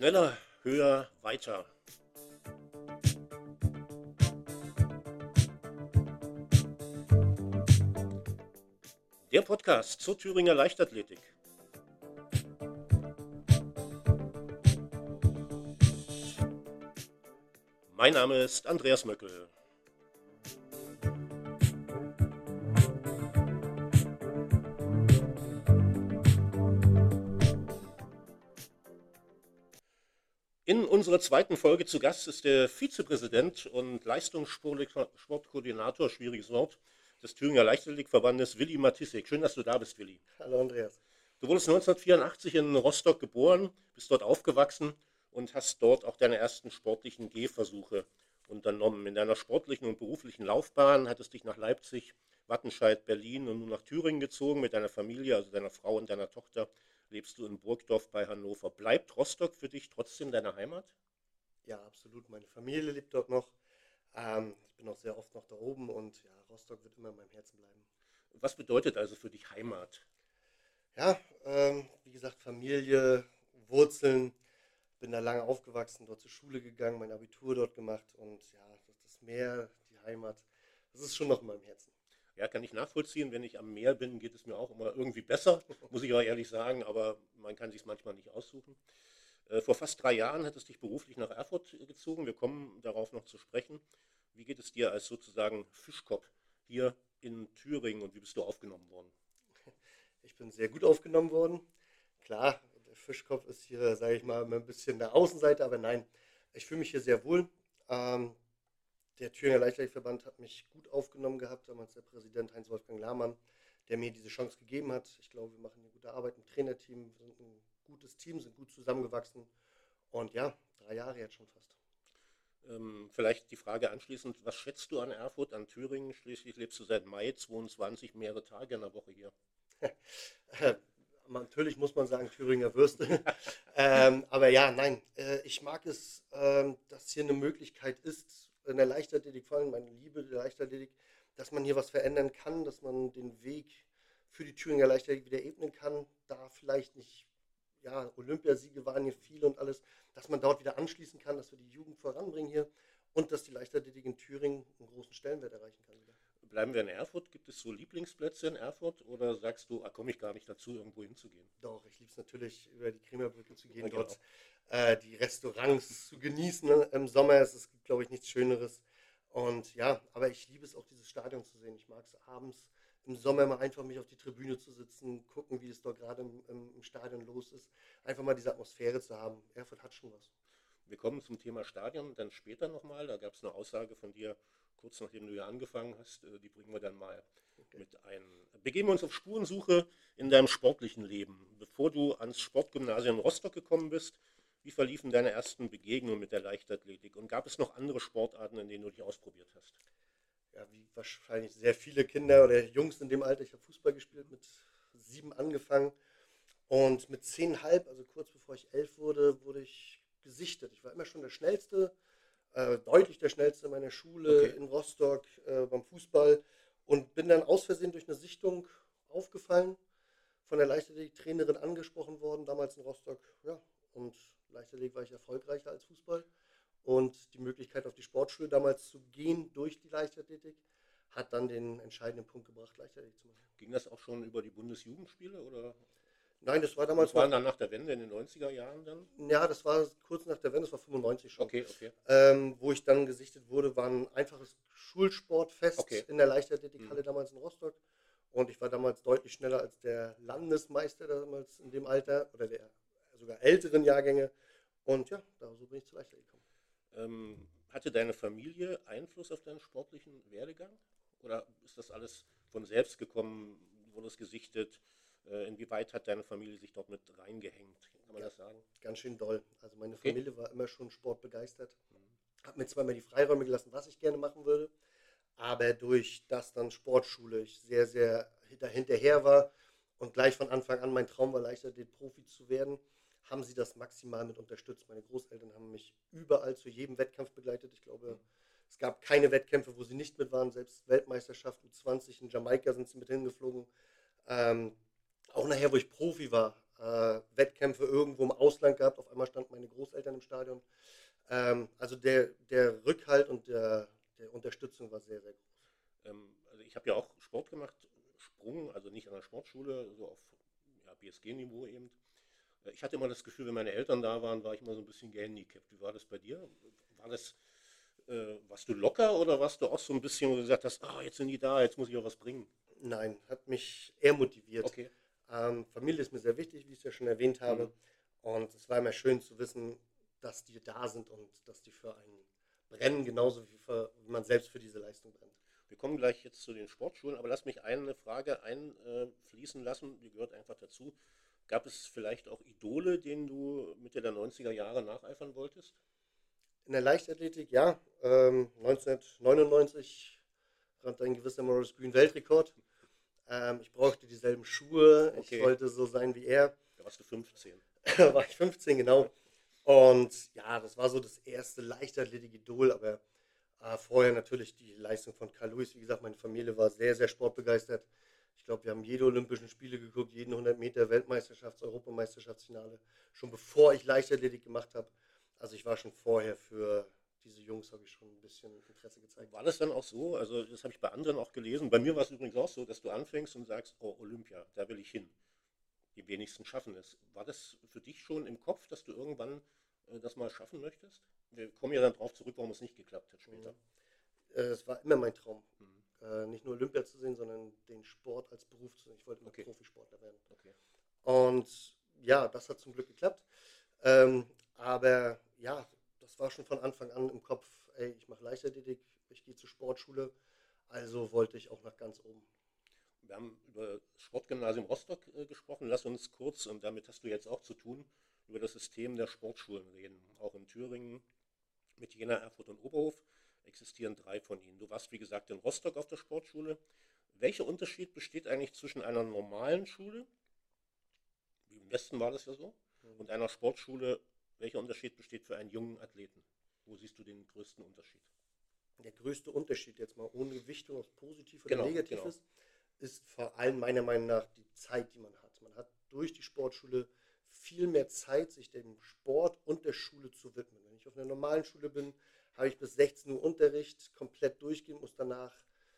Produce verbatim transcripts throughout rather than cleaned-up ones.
Schneller, höher, weiter. Der Podcast zur Thüringer Leichtathletik. Mein Name ist Andreas Möckel. In unserer zweiten Folge zu Gast ist der Vizepräsident und Leistungssportkoordinator, schwieriges Wort, des Thüringer Leichtathletikverbandes, Willi Matissek. Schön, dass du da bist, Willi. Hallo Andreas. Du wurdest neunzehnhundertvierundachtzig in Rostock geboren, bist dort aufgewachsen und hast dort auch deine ersten sportlichen Gehversuche unternommen. In deiner sportlichen und beruflichen Laufbahn hattest dich nach Leipzig, Wattenscheid, Berlin und nun nach Thüringen gezogen mit deiner Familie, also deiner Frau und deiner Tochter. Lebst du in Burgdorf bei Hannover. Bleibt Rostock für dich trotzdem deine Heimat? Ja, absolut. Meine Familie lebt dort noch. Ähm, ich bin auch sehr oft noch da oben und ja, Rostock wird immer in meinem Herzen bleiben. Was bedeutet also für dich Heimat? Ja, ähm, wie gesagt, Familie, Wurzeln. Bin da lange aufgewachsen, dort zur Schule gegangen, mein Abitur dort gemacht und ja, das Meer, die Heimat, das ist schon noch in meinem Herzen. Ja, kann ich nachvollziehen. Wenn ich am Meer bin, geht es mir auch immer irgendwie besser, muss ich aber ehrlich sagen, aber man kann sich es manchmal nicht aussuchen. Äh, vor fast drei Jahren hat es dich beruflich nach Erfurt gezogen. Wir kommen darauf noch zu sprechen. Wie geht es dir als sozusagen Fischkopf hier in Thüringen und wie bist du aufgenommen worden? Ich bin sehr gut aufgenommen worden. Klar, der Fischkopf ist hier, sage ich mal, ein bisschen der Außenseite, aber nein, ich fühle mich hier sehr wohl. Ähm, Der Thüringer Leichtathletikverband hat mich gut aufgenommen gehabt, damals der Präsident Heinz-Wolfgang Lahmann, der mir diese Chance gegeben hat. Ich glaube, wir machen eine gute Arbeit im Trainerteam, wir sind ein gutes Team, sind gut zusammengewachsen und ja, drei Jahre jetzt schon fast. Ähm, vielleicht die Frage anschließend, was schätzt du an Erfurt, an Thüringen? Schließlich lebst du seit Mai zweiundzwanzig mehrere Tage in der Woche hier. Natürlich muss man sagen, Thüringer Würste. ähm, aber ja, nein, äh, ich mag es, ähm, dass hier eine Möglichkeit ist, in der Leichtathletik, vor allem meine Liebe der Leichtathletik, dass man hier was verändern kann, dass man den Weg für die Thüringer Leichtathletik wieder ebnen kann, da vielleicht nicht, ja, Olympiasiege waren hier viele und alles, dass man dort wieder anschließen kann, dass wir die Jugend voranbringen hier und dass die Leichtathletik in Thüringen einen großen Stellenwert erreichen kann wieder. Bleiben wir in Erfurt? Gibt es so Lieblingsplätze in Erfurt oder sagst du, ah, komme ich gar nicht dazu, irgendwo hinzugehen? Doch, ich liebe es natürlich, über die Krämerbrücke zu gehen, Ja, dort genau. äh, die Restaurants zu genießen, ne, im Sommer. Es ist, glaube ich, nichts Schöneres. Und ja, aber ich liebe es auch, dieses Stadion zu sehen. Ich mag es abends im Sommer mal einfach mich auf die Tribüne zu sitzen, gucken, wie es dort gerade im, im, im Stadion los ist. Einfach mal diese Atmosphäre zu haben. Erfurt hat schon was. Wir kommen zum Thema Stadion dann später nochmal. Da gab es eine Aussage von dir, kurz nachdem du hier angefangen hast. Die bringen wir dann mal Okay. mit ein. Begeben wir uns auf Spurensuche in deinem sportlichen Leben. Bevor du ans Sportgymnasium Rostock gekommen bist, wie verliefen deine ersten Begegnungen mit der Leichtathletik? Und gab es noch andere Sportarten, in denen du dich ausprobiert hast? Ja, wie wahrscheinlich sehr viele Kinder oder Jungs in dem Alter. Ich habe Fußball gespielt, mit sieben angefangen. Und mit zehn Komma fünf, also kurz bevor ich elf wurde, wurde ich gesichtet. Ich war immer schon der Schnellste, äh, deutlich der Schnellste in meiner Schule, Okay. in Rostock, äh, beim Fußball und bin dann aus Versehen durch eine Sichtung aufgefallen, von der Leichtathletik-Trainerin angesprochen worden, damals in Rostock. Ja, und Leichtathletik war ich erfolgreicher als Fußball. Und die Möglichkeit auf die Sportschule damals zu gehen durch die Leichtathletik hat dann den entscheidenden Punkt gebracht, Leichtathletik zu machen. Ging das auch schon über die Bundesjugendspiele oder Nein, das war das damals waren noch. dann nach der Wende in den neunziger Jahren dann? Ja, das war kurz nach der Wende, das war fünfundneunzig schon. Okay, okay. Ähm, wo ich dann gesichtet wurde, war ein einfaches Schulsportfest Okay. in der Leichtathletikhalle Mhm. damals in Rostock. Und ich war damals deutlich schneller als der Landesmeister damals in dem Alter oder der sogar älteren Jahrgänge. Und ja, da so bin ich zur Leichtathletik gekommen. Ähm, hatte deine Familie Einfluss auf deinen sportlichen Werdegang? Oder ist das alles von selbst gekommen? Wurde es gesichtet? Äh, inwieweit hat deine Familie sich dort mit reingehängt? Kann man Ja, das sagen? ganz schön doll. Also meine Okay. Familie war immer schon sportbegeistert. Mhm. Hat mir zwar immer die Freiräume gelassen, was ich gerne machen würde, aber durch das dann Sportschule ich sehr, sehr hinter- hinterher war und gleich von Anfang an mein Traum war, Leichtathlet-Profi zu werden, haben sie das maximal mit unterstützt. Meine Großeltern haben mich überall zu jedem Wettkampf begleitet. Ich glaube, es gab keine Wettkämpfe, wo sie nicht mit waren. Selbst Weltmeisterschaft U zwanzig in Jamaika sind sie mit hingeflogen. Ähm, auch nachher, wo ich Profi war, äh, Wettkämpfe irgendwo im Ausland gehabt. Auf einmal standen meine Großeltern im Stadion. Ähm, also der, der Rückhalt und der, der Unterstützung war sehr, sehr groß. Ähm, also ich habe ja auch Sport gemacht, Sprung, also nicht an der Sportschule, so auf ja, B S G-Niveau eben. Äh, Ich hatte immer das Gefühl, wenn meine Eltern da waren, war ich immer so ein bisschen gehandicapt. Wie war das bei dir? War das, äh, warst du locker oder warst du auch so ein bisschen, wo du gesagt hast, ah, jetzt sind die da, jetzt muss ich auch was bringen? Nein, hat mich eher motiviert. Okay. Ähm, Familie ist mir sehr wichtig, wie ich es ja schon erwähnt Mhm. habe. Und es war immer schön zu wissen, dass die da sind und dass die für einen brennen, genauso wie, für, wie man selbst für diese Leistung brennt. Wir kommen gleich jetzt zu den Sportschulen, aber lass mich eine Frage einfließen lassen, die gehört einfach dazu. Gab es vielleicht auch Idole, denen du Mitte der neunziger Jahre nacheifern wolltest? In der Leichtathletik, ja, ähm, neunzehnhundertneunundneunzig rannte ein gewisser Maurice Green Weltrekord. Ähm, ich brauchte dieselben Schuhe, ich Okay, wollte so sein wie er. da warst du fünfzehn. Da war ich fünfzehn, genau. Und ja, das war so das erste Leichtathletik-Idol, aber äh, vorher natürlich die Leistung von Carl Lewis. Wie gesagt, meine Familie war sehr, sehr sportbegeistert. Ich glaube, wir haben jede Olympischen Spiele geguckt, jeden hundert Meter Weltmeisterschafts-, Europameisterschaftsfinale, schon bevor ich Leichtathletik gemacht habe. Also ich war schon vorher für diese Jungs, habe ich schon ein bisschen Interesse gezeigt. War das dann auch so? Also, das habe ich bei anderen auch gelesen. Bei mir war es übrigens auch so, dass du anfängst und sagst, oh, Olympia, da will ich hin. Die wenigsten schaffen es. War das für dich schon im Kopf, dass du irgendwann äh, das mal schaffen möchtest? Wir kommen ja dann drauf zurück, warum es nicht geklappt hat später. Äh, Es war immer mein Traum, Mhm. äh, nicht nur Olympia zu sehen, sondern den Sport als Beruf zu sehen. Ich wollte immer Okay, Profisportler werden. okay. Und ja, das hat zum Glück geklappt. Ähm, aber ja, das war schon von Anfang an im Kopf, ey, ich mache Leichtathletik, ich gehe zur Sportschule, also wollte ich auch nach ganz oben. Wir haben über das Sportgymnasium Rostock äh, gesprochen. Lass uns kurz, und damit hast du jetzt auch zu tun, über das System der Sportschulen reden. Auch in Thüringen mit Jena, Erfurt und Oberhof existieren drei von ihnen. Du warst, wie gesagt, in Rostock auf der Sportschule. Welcher Unterschied besteht eigentlich zwischen einer normalen Schule, wie im Westen war das ja so, und einer Sportschule? Welcher Unterschied besteht für einen jungen Athleten? Wo siehst du den größten Unterschied? Der größte Unterschied jetzt mal ohne Gewichtung, ob es positiv oder Genau, negativ genau. ist, ist vor allem meiner Meinung nach die Zeit, die man hat. Man hat durch die Sportschule viel mehr Zeit, sich dem Sport und der Schule zu widmen. Wenn ich auf einer normalen Schule bin, habe ich bis sechzehn Uhr Unterricht, komplett durchgehen, muss danach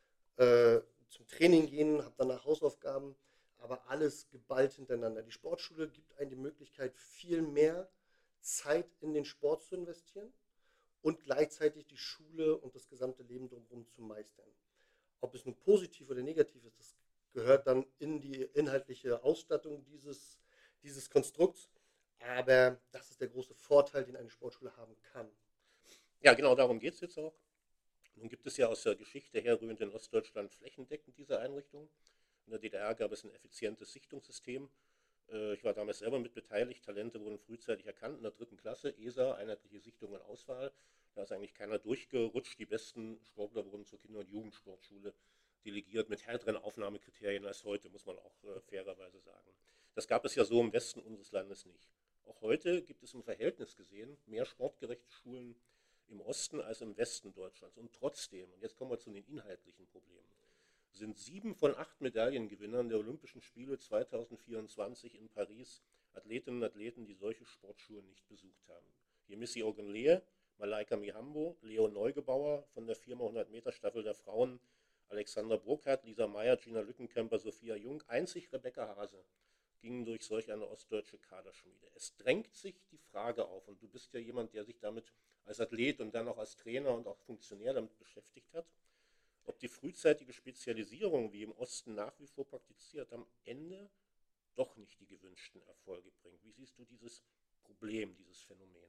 äh, zum Training gehen, habe danach Hausaufgaben, aber alles geballt hintereinander. Die Sportschule gibt einem die Möglichkeit, viel mehr Zeit in den Sport zu investieren und gleichzeitig die Schule und das gesamte Leben drumherum zu meistern. Ob es nun positiv oder negativ ist, das gehört dann in die inhaltliche Ausstattung dieses, dieses Konstrukts. Aber das ist der große Vorteil, den eine Sportschule haben kann. Ja, genau darum geht es jetzt auch. Nun gibt es ja aus der Geschichte herrührend in Ostdeutschland flächendeckend diese Einrichtung. In der D D R gab es ein effizientes Sichtungssystem. Äh, Ich war damals selber mit beteiligt. Talente wurden frühzeitig erkannt in der dritten Klasse. E S A, einheitliche Sichtung und Auswahl. Da ist eigentlich keiner durchgerutscht. Die besten Sportler wurden zur Kinder- und Jugendsportschule delegiert mit härteren Aufnahmekriterien als heute, muss man auch äh, fairerweise sagen. Das gab es ja so im Westen unseres Landes nicht. Auch heute gibt es im Verhältnis gesehen mehr sportgerechte Schulen im Osten als im Westen Deutschlands. Und trotzdem, und jetzt kommen wir zu den inhaltlichen Problemen, sind sieben von acht Medaillengewinnern der Olympischen Spiele zweitausendvierundzwanzig in Paris Athletinnen und Athleten, die solche Sportschulen nicht besucht haben. Hier Missy Ogunleye, Malaika Mihambo, Leo Neugebauer von der vier mal hundert Meter Staffel der Frauen, Alexander Burkhardt, Lisa Meyer, Gina Lückenkämper, Sophia Jung, einzig Rebecca Hase gingen durch solch eine ostdeutsche Kaderschmiede. Es drängt sich die Frage auf, und du bist ja jemand, der sich damit als Athlet und dann auch als Trainer und auch Funktionär damit beschäftigt hat, ob die frühzeitige Spezialisierung, wie im Osten nach wie vor praktiziert, am Ende doch nicht die gewünschten Erfolge bringt. Wie siehst du dieses Problem, dieses Phänomen?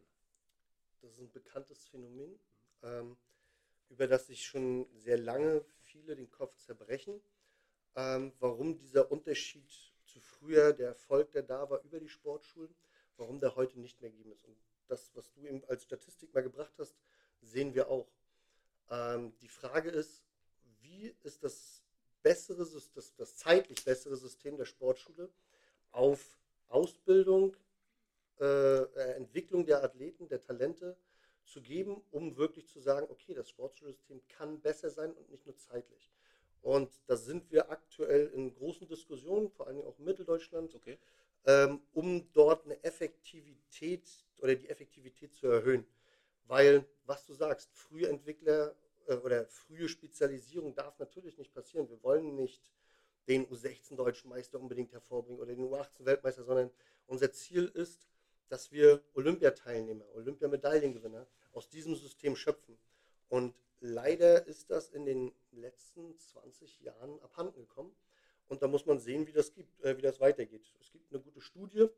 Das ist ein bekanntes Phänomen, ähm, über das sich schon sehr lange viele den Kopf zerbrechen. Ähm, warum dieser Unterschied zu früher, der Erfolg, der da war über die Sportschulen, warum der heute nicht mehr gegeben ist. Und das, was du eben als Statistik mal gebracht hast, sehen wir auch. Ähm, die Frage ist, wie ist das bessere, das, das zeitlich bessere System der Sportschule auf Ausbildung, äh, Entwicklung der Athleten, der Talente zu geben, um wirklich zu sagen, okay, das Sportschulsystem kann besser sein und nicht nur zeitlich. Und da sind wir aktuell in großen Diskussionen, vor allem auch in Mitteldeutschland. Okay? ähm, um dort eine Effektivität oder die Effektivität zu erhöhen. Weil, was du sagst, frühe Entwickler äh, oder frühe Spezialisierung darf natürlich nicht passieren. Wir wollen nicht den U sechzehn Deutschen Meister unbedingt hervorbringen oder den U achtzehn Weltmeister, sondern unser Ziel ist, dass wir Olympiateilnehmer, Olympiamedaillengewinner aus diesem System schöpfen. Und leider ist das in den letzten zwanzig Jahren abhanden gekommen. Und da muss man sehen, wie das, gibt, äh, wie das weitergeht. Es gibt eine gute Studie,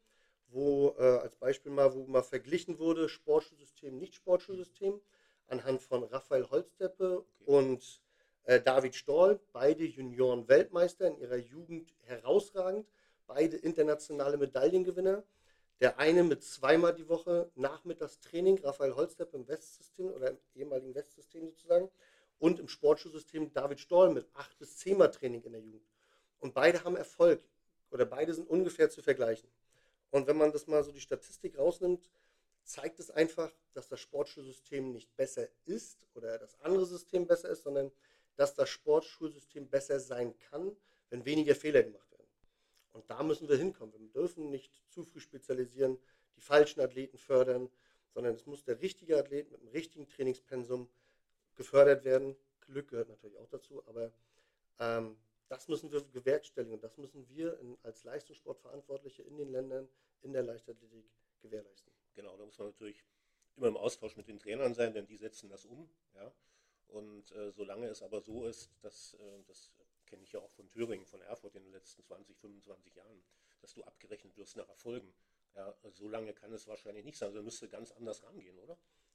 wo äh, als Beispiel mal, wo mal verglichen wurde, Sportschulsystem, Nicht-Sportschulsystem, anhand von Raphael Holzdeppe Okay. und äh, David Storl, beide Junioren-Weltmeister in ihrer Jugend herausragend, beide internationale Medaillengewinner. Der eine mit zweimal die Woche Nachmittagstraining, Raphael Holzdeppe im Westsystem oder im ehemaligen Westsystem sozusagen, und im Sportschulsystem David Storl mit acht bis zehnmal Training in der Jugend. Und beide haben Erfolg oder beide sind ungefähr zu vergleichen. Und wenn man das mal so die Statistik rausnimmt, zeigt es einfach, dass das Sportschulsystem nicht besser ist oder das andere System besser ist, sondern dass das Sportschulsystem besser sein kann, wenn weniger Fehler gemacht werden. Und da müssen wir hinkommen. Wir dürfen nicht zu früh spezialisieren, die falschen Athleten fördern, sondern es muss der richtige Athlet mit dem richtigen Trainingspensum gefördert werden. Glück gehört natürlich auch dazu, aber ähm, das müssen wir bewerkstelligen und das müssen wir in, als Leistungssportverantwortliche in den Ländern in der Leichtathletik gewährleisten. Genau, da muss man natürlich immer im Austausch mit den Trainern sein, denn die setzen das um. Ja? Und äh, solange es aber so ist, dass, äh, das kenne ich ja auch von Thüringen, von Erfurt in den letzten zwanzig, fünfundzwanzig Jahren, dass du abgerechnet wirst nach Erfolgen. Ja, so lange kann es wahrscheinlich nicht sein. Also müsste ganz anders rangehen, oder?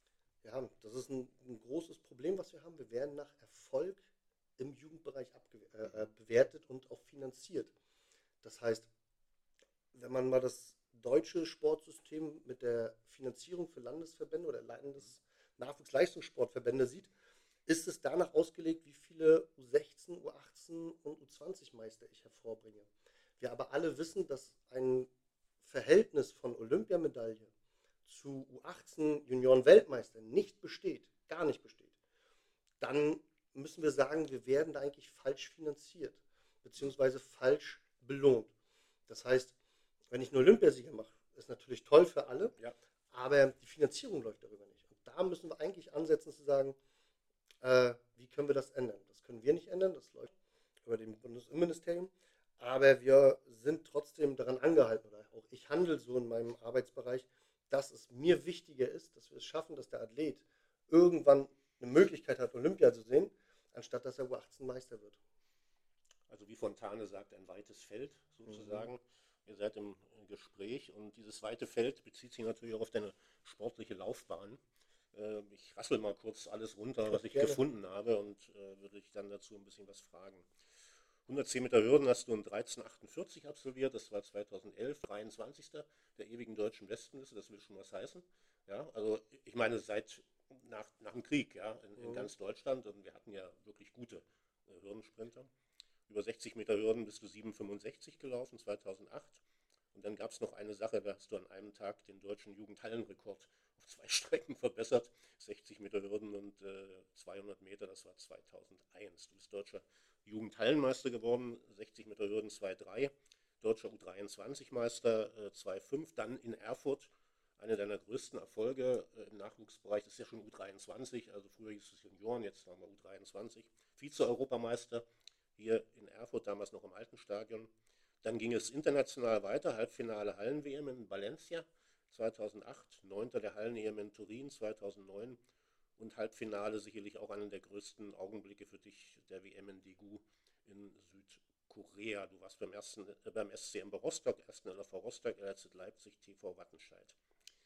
Ja, das ist ein, ein großes Problem, was wir haben. Wir werden nach Erfolg im Jugendbereich abge- äh, bewertet und auch finanziert. Das heißt, wenn man mal das deutsche Sportsystem mit der Finanzierung für Landesverbände oder Landesnachwuchsleistungssportverbände sieht, ist es danach ausgelegt, wie viele U sechzehn, U achtzehn und U zwanzig Meister ich hervorbringe. Wir aber alle wissen, dass ein Verhältnis von Olympiamedaille zu U achtzehn Junioren-Weltmeister nicht besteht, gar nicht besteht, dann müssen wir sagen, wir werden da eigentlich falsch finanziert, beziehungsweise falsch belohnt. Das heißt, wenn ich einen Olympiasieger mache, ist natürlich toll für alle, Ja. aber die Finanzierung läuft darüber nicht. Und da müssen wir eigentlich ansetzen zu sagen, äh, wie können wir das ändern? Das können wir nicht ändern, das läuft über dem Bundesinnenministerium, aber wir sind trotzdem daran angehalten, oder auch ich handle so in meinem Arbeitsbereich, dass es mir wichtiger ist, dass wir es schaffen, dass der Athlet irgendwann eine Möglichkeit hat, Olympia zu sehen, anstatt dass er U achtzehn Meister wird. Also wie Fontane sagt, ein weites Feld sozusagen. Mhm. Ihr seid im Gespräch und dieses weite Feld bezieht sich natürlich auch auf deine sportliche Laufbahn. Äh, ich rassel mal kurz alles runter, was ich Gerne. gefunden habe und äh, würde dich dann dazu ein bisschen was fragen. hundertzehn Meter Hürden hast du in dreizehn achtundvierzig absolviert, das war zweitausendelf, dreiundzwanzigster der ewigen deutschen Bestenliste, das will schon was heißen. Ja, also ich meine seit nach, nach dem Krieg, ja, in, in mhm. ganz Deutschland, und wir hatten ja wirklich gute äh, Hürdensprinter. Über sechzig Meter Hürden bist du sieben fünfundsechzig gelaufen, zweitausendacht. Und dann gab es noch eine Sache, da hast du an einem Tag den deutschen Jugendhallenrekord auf zwei Strecken verbessert. sechzig Meter Hürden und äh, zweihundert Meter, das war zweitausendeins. Du bist deutscher Jugendhallenmeister geworden, sechzig Meter Hürden zwei Komma drei. Deutscher U dreiundzwanzig Meister äh, zwei Komma fünf. Dann in Erfurt, eine deiner größten Erfolge äh, im Nachwuchsbereich, das ist ja schon U dreiundzwanzig, also früher hieß es Junioren, jetzt haben wir U dreiundzwanzig. Vize-Europameister hier in Erfurt, damals noch im alten Stadion. Dann ging es international weiter, Halbfinale Hallen-W M in Valencia zweitausendacht, neunter der Hallen-E M in Turin zweitausendneun und Halbfinale sicherlich auch einer der größten Augenblicke für dich, der W M in Daegu in Südkorea. Du warst beim, ersten, äh, beim S C M Rostock, ersten L V Rostock, L R Z Leipzig, T V Wattenscheid.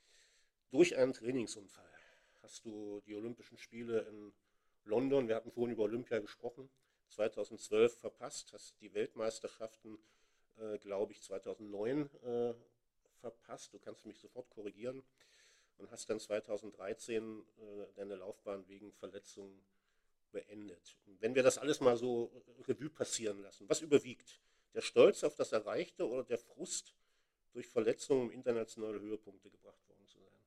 Durch einen Trainingsunfall hast du die Olympischen Spiele in London, wir hatten vorhin über Olympia gesprochen, zweitausendzwölf verpasst, hast die Weltmeisterschaften, äh, glaube ich, zweitausendneun äh, verpasst. Du kannst mich sofort korrigieren und hast dann zweitausenddreizehn äh, deine Laufbahn wegen Verletzungen beendet. Und wenn wir das alles mal so Revue passieren lassen, was überwiegt? Der Stolz auf das Erreichte oder der Frust, durch Verletzungen um internationale Höhepunkte gebracht worden zu sein?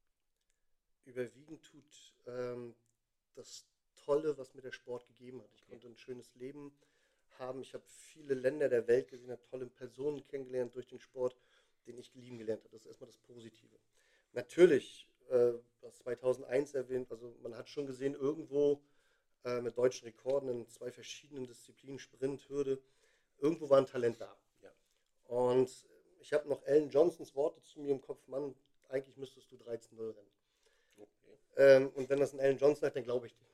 Überwiegend tut ähm, das Tolle, was mir der Sport gegeben hat. Ich okay. konnte ein schönes Leben haben. Ich habe viele Länder der Welt gesehen, habe tolle Personen kennengelernt durch den Sport. den ich lieben gelernt habe. Das ist erstmal das Positive. Natürlich, äh, das zweitausendeins erwähnt, also man hat schon gesehen, irgendwo äh, mit deutschen Rekorden in zwei verschiedenen Disziplinen, Sprint, Hürde, irgendwo war ein Talent da. Ja. Und ich habe noch Alan Johnsons Worte zu mir im Kopf, Mann, eigentlich müsstest du dreizehn null rennen. Okay. Ähm, und wenn das ein Alan Johnson hat, dann glaube ich dir.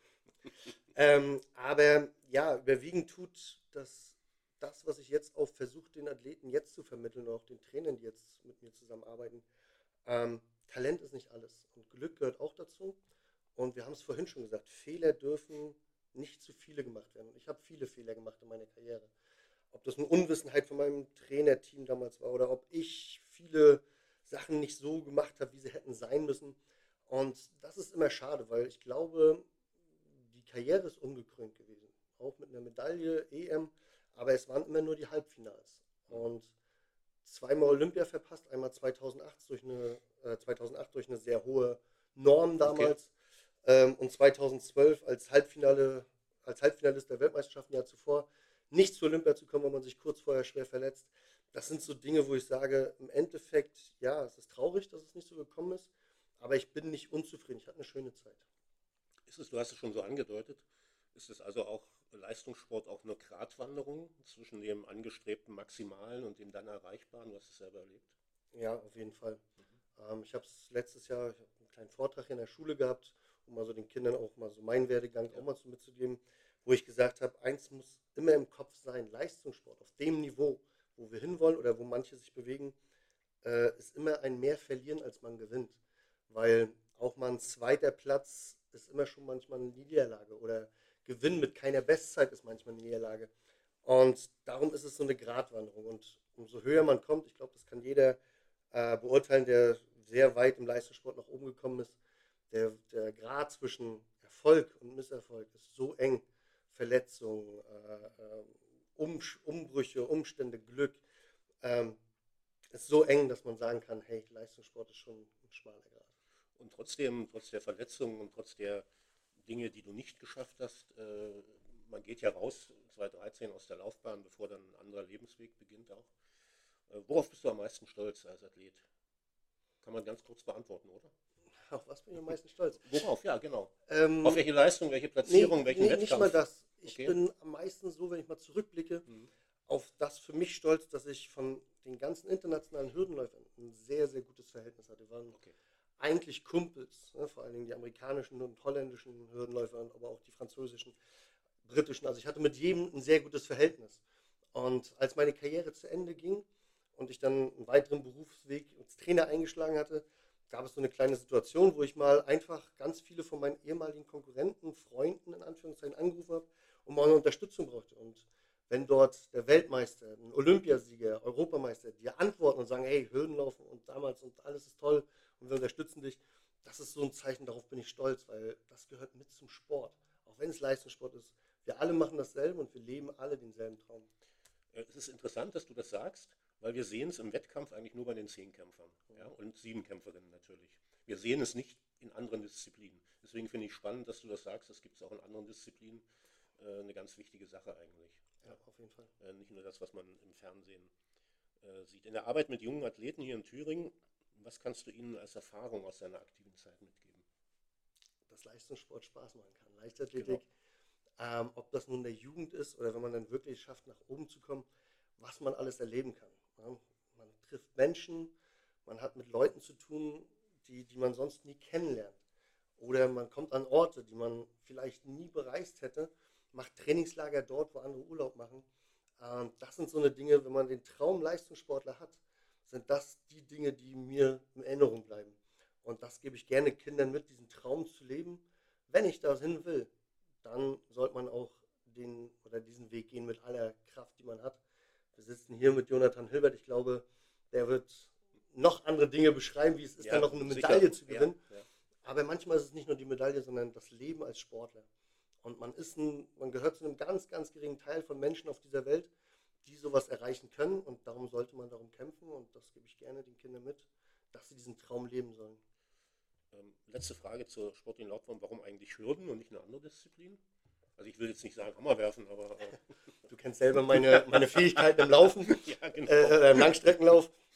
ähm, aber ja, überwiegend tut das, das, was ich jetzt auch versuche, den Athleten jetzt zu vermitteln, auch den Trainern, die jetzt mit mir zusammenarbeiten. Ähm, Talent ist nicht alles und Glück gehört auch dazu. Und wir haben es vorhin schon gesagt, Fehler dürfen nicht zu viele gemacht werden. Und ich habe viele Fehler gemacht in meiner Karriere. Ob das eine Unwissenheit von meinem Trainerteam damals war oder ob ich viele Sachen nicht so gemacht habe, wie sie hätten sein müssen. Und das ist immer schade, weil ich glaube, die Karriere ist ungekrönt gewesen. Auch mit einer Medaille, E M, aber es waren immer nur die Halbfinals. Und zweimal Olympia verpasst, einmal zweitausendacht durch eine, äh, zweitausendacht durch eine sehr hohe Norm damals okay. ähm, und zweitausendzwölf als Halbfinale, als Halbfinalist der Weltmeisterschaften ein Jahr zuvor nicht zu Olympia zu kommen, weil man sich kurz vorher schwer verletzt. Das sind so Dinge, wo ich sage, im Endeffekt, ja, es ist traurig, dass es nicht so gekommen ist, aber ich bin nicht unzufrieden. Ich hatte eine schöne Zeit. Ist es, du hast es schon so angedeutet, ist es also auch Leistungssport auch eine Gratwanderung zwischen dem angestrebten Maximalen und dem dann Erreichbaren? Du hast es selber erlebt. Ja, auf jeden Fall. Mhm. Ähm, ich habe es letztes Jahr, ich habe einen kleinen Vortrag in der Schule gehabt, um mal so den Kindern auch mal so meinen Werdegang ja. auch mal so mitzugeben, wo ich gesagt habe, eins muss immer im Kopf sein, Leistungssport auf dem Niveau, wo wir hinwollen oder wo manche sich bewegen, äh, ist immer ein mehr verlieren, als man gewinnt. Weil auch mal ein zweiter Platz ist immer schon manchmal eine Niederlage oder Gewinn mit keiner Bestzeit ist manchmal eine Niederlage. Und darum ist es so eine Gratwanderung. Und umso höher man kommt, ich glaube, das kann jeder äh, beurteilen, der sehr weit im Leistungssport nach oben gekommen ist, der, der Grad zwischen Erfolg und Misserfolg ist so eng. Verletzungen, äh, um, Umbrüche, Umstände, Glück, ähm, ist so eng, dass man sagen kann, hey, Leistungssport ist schon ein schmaler Grad. Und trotzdem, trotz der Verletzungen und trotz der Dinge, die du nicht geschafft hast, äh, man geht ja raus zweitausenddreizehn aus der Laufbahn, bevor dann ein anderer Lebensweg beginnt auch. Äh, worauf bist du am meisten stolz als Athlet? Kann man ganz kurz beantworten, oder? Auf was bin ich am meisten stolz? Worauf, ja, genau. Ähm, Auf welche Leistung, welche Platzierung, nee, welchen nee, Wettkampf? Nicht mal das. Ich okay. bin am meisten so, wenn ich mal zurückblicke, mhm. auf das für mich stolz, dass ich von den ganzen internationalen Hürdenläufern ein sehr, sehr gutes Verhältnis hatte. Wir waren okay. eigentlich Kumpels, ne? Vor allen Dingen die amerikanischen und holländischen Hürdenläufer, aber auch die französischen, britischen. Also ich hatte mit jedem ein sehr gutes Verhältnis. Und als meine Karriere zu Ende ging und ich dann einen weiteren Berufsweg als Trainer eingeschlagen hatte, gab es so eine kleine Situation, wo ich mal einfach ganz viele von meinen ehemaligen Konkurrenten, Freunden in Anführungszeichen angerufen habe und mal eine Unterstützung brauchte. Und wenn dort der Weltmeister, ein Olympiasieger, Europameister dir antworten und sagen, hey, Hürdenlaufen und damals und alles ist toll und wir unterstützen dich, das ist so ein Zeichen, darauf bin ich stolz, weil das gehört mit zum Sport. Auch wenn es Leistungssport ist. Wir alle machen dasselbe und wir leben alle denselben Traum. Es ist interessant, dass du das sagst, weil wir sehen es im Wettkampf eigentlich nur bei den Zehnkämpfern ja, und Siebenkämpferinnen natürlich. Wir sehen es nicht in anderen Disziplinen. Deswegen finde ich spannend, dass du das sagst. Das gibt es auch in anderen Disziplinen. Äh, eine ganz wichtige Sache eigentlich. Ja, auf jeden Fall. Äh, nicht nur das, was man im Fernsehen äh, sieht. In der Arbeit mit jungen Athleten hier in Thüringen, was kannst du ihnen als Erfahrung aus deiner aktiven Zeit mitgeben? Dass Leistungssport Spaß machen kann. Leichtathletik. Genau. Ähm, ob das nun in der Jugend ist oder wenn man dann wirklich schafft, nach oben zu kommen, was man alles erleben kann. Ja, man trifft Menschen, man hat mit Leuten zu tun, die, die man sonst nie kennenlernt. Oder man kommt an Orte, die man vielleicht nie bereist hätte, macht Trainingslager dort, wo andere Urlaub machen. Ähm, das sind so eine Dinge, wenn man den Traum Leistungssportler hat, sind das die Dinge, die mir in Erinnerung bleiben. Und das gebe ich gerne Kindern mit, diesen Traum zu leben. Wenn ich dahin will, dann sollte man auch den oder diesen Weg gehen mit aller Kraft, die man hat. Wir sitzen hier mit Jonathan Hilbert. Ich glaube, der wird noch andere Dinge beschreiben, wie es ist, ja, dann noch eine Medaille sicher. zu gewinnen. Ja, ja. Aber manchmal ist es nicht nur die Medaille, sondern das Leben als Sportler. Und man ist ein, man gehört zu einem ganz, ganz geringen Teil von Menschen auf dieser Welt, die sowas erreichen können. Und darum sollte man darum kämpfen. Und das gebe ich gerne den Kindern mit, dass sie diesen Traum leben sollen. Ähm, letzte Frage zur sportlichen Laufbahn. Warum eigentlich Hürden und nicht eine andere Disziplin? Also ich will jetzt nicht sagen Hammer werfen, aber... Äh du kennst selber meine, meine Fähigkeiten im Laufen, ja, genau. äh, im Langstreckenlauf.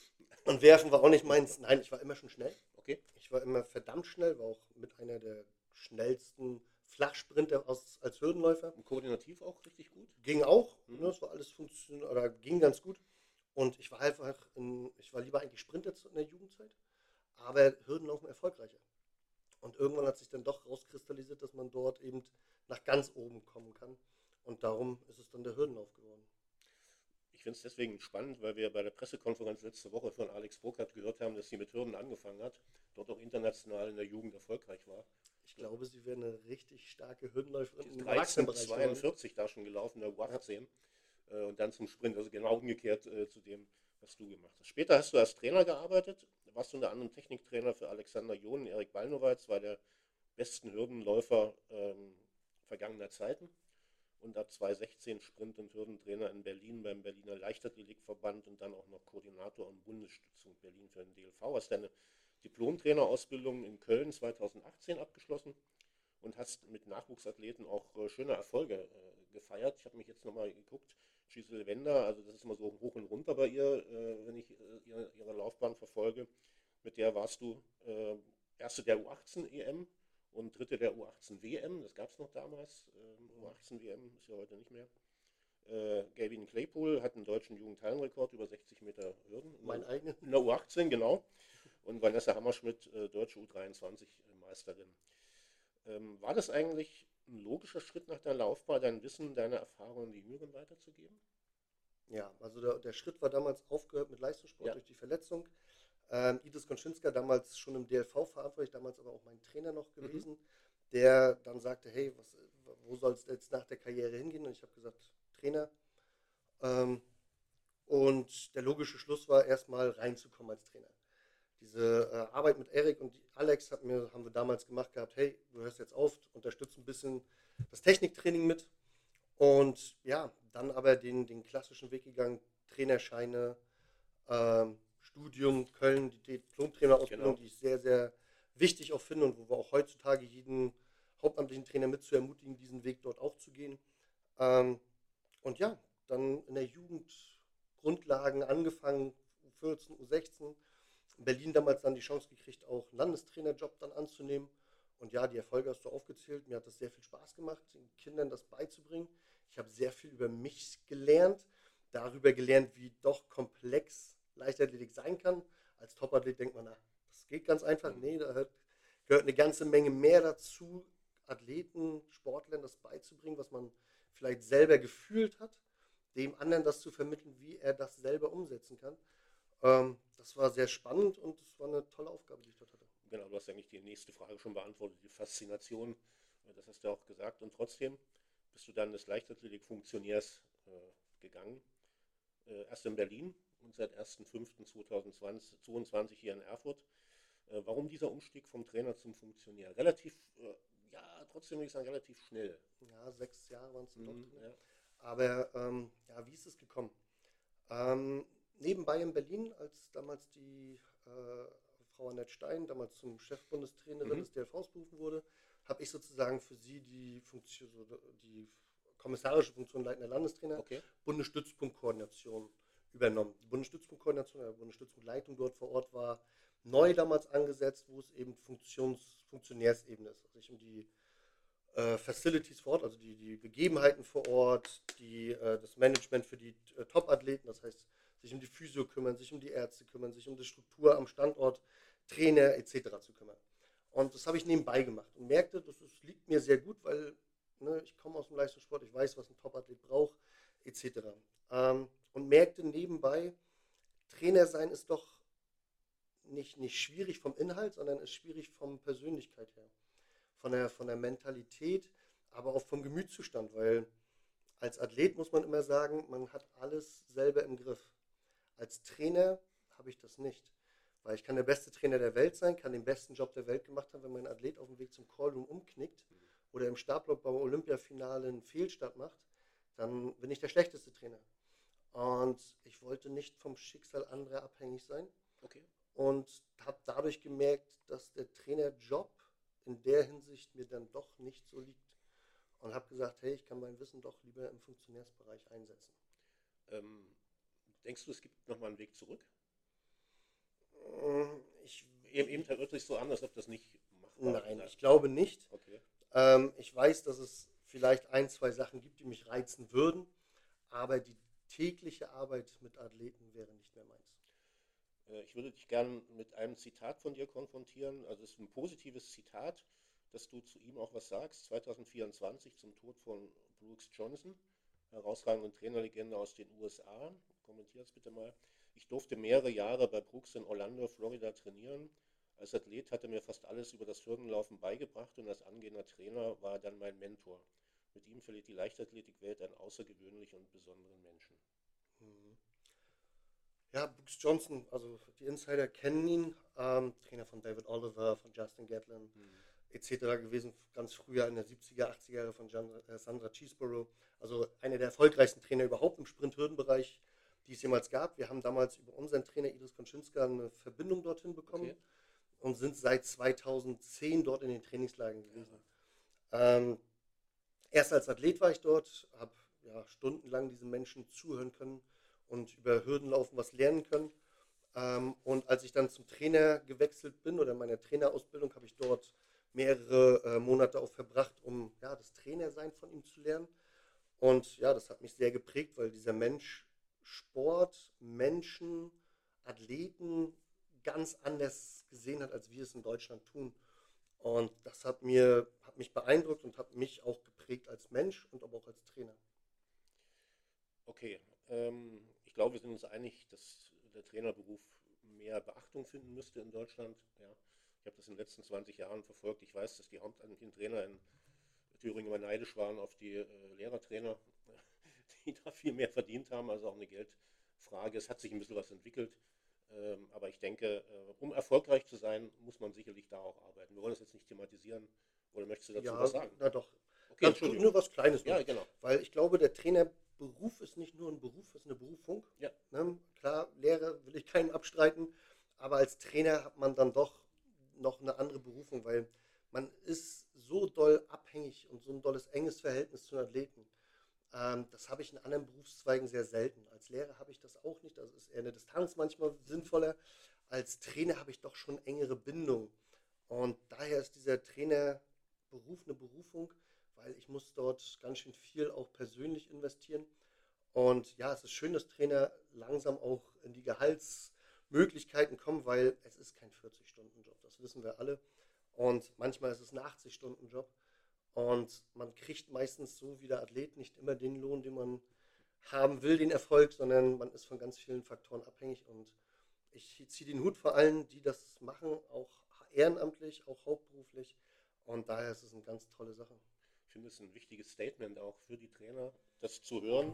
Und werfen war auch nicht meins. Nein, ich war immer schon schnell. Okay. Ich war immer verdammt schnell, war auch mit einer der schnellsten Flachsprinter aus, als Hürdenläufer. Und koordinativ auch richtig gut? Ging auch, Mhm. ne, das war alles funktioniert, oder ging ganz gut. Und ich war einfach, in, ich war lieber eigentlich Sprinter in der Jugendzeit, aber Hürdenlaufen erfolgreicher. Und irgendwann hat sich dann doch rauskristallisiert, dass man dort eben nach ganz oben kommen kann. Und darum ist es dann der Hürdenlauf geworden. Ich finde es deswegen spannend, weil wir bei der Pressekonferenz letzte Woche von Alex Burkhardt gehört haben, dass sie mit Hürden angefangen hat, dort auch international in der Jugend erfolgreich war. Ich glaube, sie wäre eine richtig starke Hürdenläuferin im im Erwachsenenbereich geworden. zweiundvierzig da schon gelaufen, der U achtzehn. Ja. Und dann zum Sprint, also genau umgekehrt äh, zu dem, was du gemacht hast. Später hast du als Trainer gearbeitet, warst du unter anderem Techniktrainer für Alexander John, Erik Balnowitz, war der besten Hürdenläufer ähm, vergangener Zeiten. Und ab zweitausendsechzehn Sprint- und Hürdentrainer in Berlin beim Berliner Leichtathletikverband und dann auch noch Koordinator und Bundesstützung Berlin für den D L V. Hast deine Diplom-Trainerausbildung in Köln zweitausendachtzehn abgeschlossen und hast mit Nachwuchsathleten auch äh, schöne Erfolge äh, gefeiert. Ich habe mich jetzt nochmal geguckt, Giselle Wender, also das ist immer so hoch und runter bei ihr, äh, wenn ich äh, ihre, ihre Laufbahn verfolge. Mit der warst du äh, erste der U achtzehn E M und dritte der U achtzehn W M, das gab es noch damals. Ähm, U achtzehn W M ist ja heute nicht mehr. Äh, Gavin Claypool hat einen deutschen Jugendhallenrekord über sechzig Meter Hürden. Mein eigener. In der U achtzehn, genau. Und Vanessa Hammerschmidt, äh, deutsche U dreiundzwanzig Meisterin. Ähm, war das eigentlich ein logischer Schritt nach deiner Laufbahn, dein Wissen, deine Erfahrungen die Jüngeren weiterzugeben? Ja, also der, der Schritt war damals aufgehört mit Leistungssport Ja. durch die Verletzung. Ähm, Idris Konschinska, damals schon im D L V verantwortlich, damals aber auch mein Trainer noch gewesen, mhm. der dann sagte, hey, was, wo soll es jetzt nach der Karriere hingehen? Und ich habe gesagt, Trainer. Ähm, und der logische Schluss war, erstmal reinzukommen als Trainer. Diese äh, Arbeit mit Erik und Alex hat mir, haben wir damals gemacht gehabt, hey, du hörst jetzt auf, unterstützt ein bisschen das Techniktraining mit. Und ja, dann aber den, den klassischen Weg gegangen, Trainerscheine, ähm, Studium, Köln, die Diplom-Trainerausbildung, genau. Die ich sehr, sehr wichtig auch finde und wo wir auch heutzutage jeden hauptamtlichen Trainer mit zu ermutigen, diesen Weg dort auch zu gehen. Ähm, und ja, dann in der Jugend Grundlagen angefangen, U vierzehn, U sechzehn, in Berlin damals dann die Chance gekriegt, auch einen Landestrainerjob dann anzunehmen. Und ja, die Erfolge hast du aufgezählt. Mir hat das sehr viel Spaß gemacht, den Kindern das beizubringen. Ich habe sehr viel über mich gelernt, darüber gelernt, wie doch komplex Leichtathletik sein kann. Als Topathlet denkt man, na, das geht ganz einfach. Nee, da gehört eine ganze Menge mehr dazu, Athleten, Sportlern das beizubringen, was man vielleicht selber gefühlt hat, dem anderen das zu vermitteln, wie er das selber umsetzen kann. Ähm, das war sehr spannend und es war eine tolle Aufgabe, die ich dort hatte. Genau, du hast eigentlich die nächste Frage schon beantwortet, die Faszination, das hast du auch gesagt. Und trotzdem bist du dann des Leichtathletik-Funktionärs äh, gegangen, äh, erst in Berlin und seit erster fünfter zweitausendzweiundzwanzig hier in Erfurt. Äh, warum dieser Umstieg vom Trainer zum Funktionär? Relativ, äh, ja, trotzdem würde ich sagen, relativ schnell. Ja, sechs Jahre waren es dann Mhm, doch. ja. Aber ähm, ja, wie ist es gekommen? Ähm, nebenbei in Berlin, als damals die äh, Frau Annette Stein, damals zum Chefbundestrainerin mhm. des D L Vs berufen wurde, habe ich sozusagen für sie die Funktion, die kommissarische Funktion leitender Landestrainer, okay. Bundesstützpunktkoordination übernommen. Die Bundesstützpunktkoordination, der Bundesstützpunktleitung dort vor Ort war neu damals angesetzt, wo es eben Funktions, Funktionärsebene ist, also sich um die äh, Facilities vor Ort, also die, die Gegebenheiten vor Ort, die, äh, das Management für die äh, Top-Athleten, das heißt, sich um die Physio kümmern, sich um die Ärzte kümmern, sich um die Struktur am Standort, Trainer et cetera zu kümmern. Und das habe ich nebenbei gemacht und merkte, das ist, liegt mir sehr gut, weil ne, ich komme aus dem Leistungssport, ich weiß, was ein Top-Athlet braucht, et cetera. Ähm, und merkte nebenbei, Trainer sein ist doch nicht, nicht schwierig vom Inhalt, sondern ist schwierig von Persönlichkeit her. Von der, von der Mentalität, aber auch vom Gemütszustand, weil als Athlet muss man immer sagen, man hat alles selber im Griff. Als Trainer habe ich das nicht, weil ich kann der beste Trainer der Welt sein, kann den besten Job der Welt gemacht haben, wenn mein Athlet auf dem Weg zum Callroom umknickt oder im Startblock beim Olympiafinale einen Fehlstart macht, dann bin ich der schlechteste Trainer. Und ich wollte nicht vom Schicksal anderer abhängig sein. Okay. Und habe dadurch gemerkt, dass der Trainerjob in der Hinsicht mir dann doch nicht so liegt. Und habe gesagt, hey, ich kann mein Wissen doch lieber im Funktionärsbereich einsetzen. Ähm, denkst du, es gibt nochmal einen Weg zurück? Ich, Eben, eben hört sich so an, als ob das nicht machbar nein, sei. ich glaube nicht. Okay. Ähm, ich weiß, dass es vielleicht ein, zwei Sachen gibt, die mich reizen würden, aber die tägliche Arbeit mit Athleten wäre nicht mehr meins. Äh, Ich würde dich gern mit einem Zitat von dir konfrontieren. Also es ist ein positives Zitat, dass du zu ihm auch was sagst. zwanzig vierundzwanzig zum Tod von Brooks Johnson, herausragenden Trainerlegende aus den U S A. Kommentier es bitte mal. Ich durfte mehrere Jahre bei Brooks in Orlando, Florida trainieren. Als Athlet hat er mir fast alles über das Hürdenlaufen beigebracht und als angehender Trainer war er dann mein Mentor. Mit ihm verliert die Leichtathletikwelt einen außergewöhnlichen und besonderen Menschen. Mhm. Ja, Brooks Johnson, also die Insider kennen ihn, ähm, Trainer von David Oliver, von Justin Gatlin Hm. et cetera gewesen, ganz früher in der siebziger, achtziger Jahre von Jan, äh, Sandra Cheeseborough. Also einer der erfolgreichsten Trainer überhaupt im Sprint-Hürdenbereich, die es jemals gab. Wir haben damals über unseren Trainer Idris Konczynska eine Verbindung dorthin bekommen Okay. und sind seit zweitausendzehn dort in den Trainingslagern gewesen. Ja. Ähm, Erst als Athlet war ich dort, habe ja, stundenlang diesen Menschen zuhören können und über Hürdenlaufen was lernen können. Ähm, und als ich dann zum Trainer gewechselt bin oder in meiner Trainerausbildung, habe ich dort mehrere äh, Monate auch verbracht, um ja, das Trainersein von ihm zu lernen. Und ja, das hat mich sehr geprägt, weil dieser Mensch Sport, Menschen, Athleten ganz anders gesehen hat, als wir es in Deutschland tun. Und das hat mir, hat mich beeindruckt und hat mich auch geprägt als Mensch und aber auch als Trainer. Okay, ähm, ich glaube, wir sind uns einig, dass der Trainerberuf mehr Beachtung finden müsste in Deutschland. Ja, ich habe das in den letzten zwanzig Jahren verfolgt. Ich weiß, dass die hauptamtlichen Trainer in Thüringen immer neidisch waren auf die äh, Lehrertrainer, die da viel mehr verdient haben, also auch eine Geldfrage. Es hat sich ein bisschen was entwickelt, ähm, aber ich denke, äh, um erfolgreich zu sein, muss man sicherlich da auch arbeiten. Wir wollen das jetzt nicht thematisieren, oder möchtest du dazu was Ja, sagen? na doch. Okay, Ganz gut, Entschuldigung. nur was Kleines Ja, noch. genau. Weil ich glaube, der Trainerberuf ist nicht nur ein Beruf, es ist eine Berufung. Ja, Ne? Klar, Lehre will ich keinem abstreiten, aber als Trainer hat man dann doch noch eine andere Berufung, weil man ist so doll abhängig und so ein dolles enges Verhältnis zu den Athleten. Ähm, das habe ich in anderen Berufszweigen sehr selten. Als Lehrer habe ich das auch nicht. Das ist eher eine Distanz manchmal sinnvoller. Als Trainer habe ich doch schon engere Bindung. Und daher ist dieser Trainerberuf eine Berufung, weil ich muss dort ganz schön viel auch persönlich investieren. Und ja, es ist schön, dass Trainer langsam auch in die Gehaltsmöglichkeiten kommen, weil es ist kein vierzig-Stunden-Job, das wissen wir alle. Und manchmal ist es ein achtzig-Stunden-Job. Und man kriegt meistens so wie der Athlet nicht immer den Lohn, den man haben will, den Erfolg, sondern man ist von ganz vielen Faktoren abhängig. Und ich ziehe den Hut vor allen, die das machen, auch ehrenamtlich, auch hauptberuflich. Und daher ist es eine ganz tolle Sache. ich finde es ein wichtiges Statement auch für die Trainer, das zu hören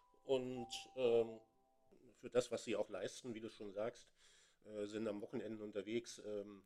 und ähm, für das, was sie auch leisten, wie du schon sagst, äh, sind am Wochenende unterwegs, ähm,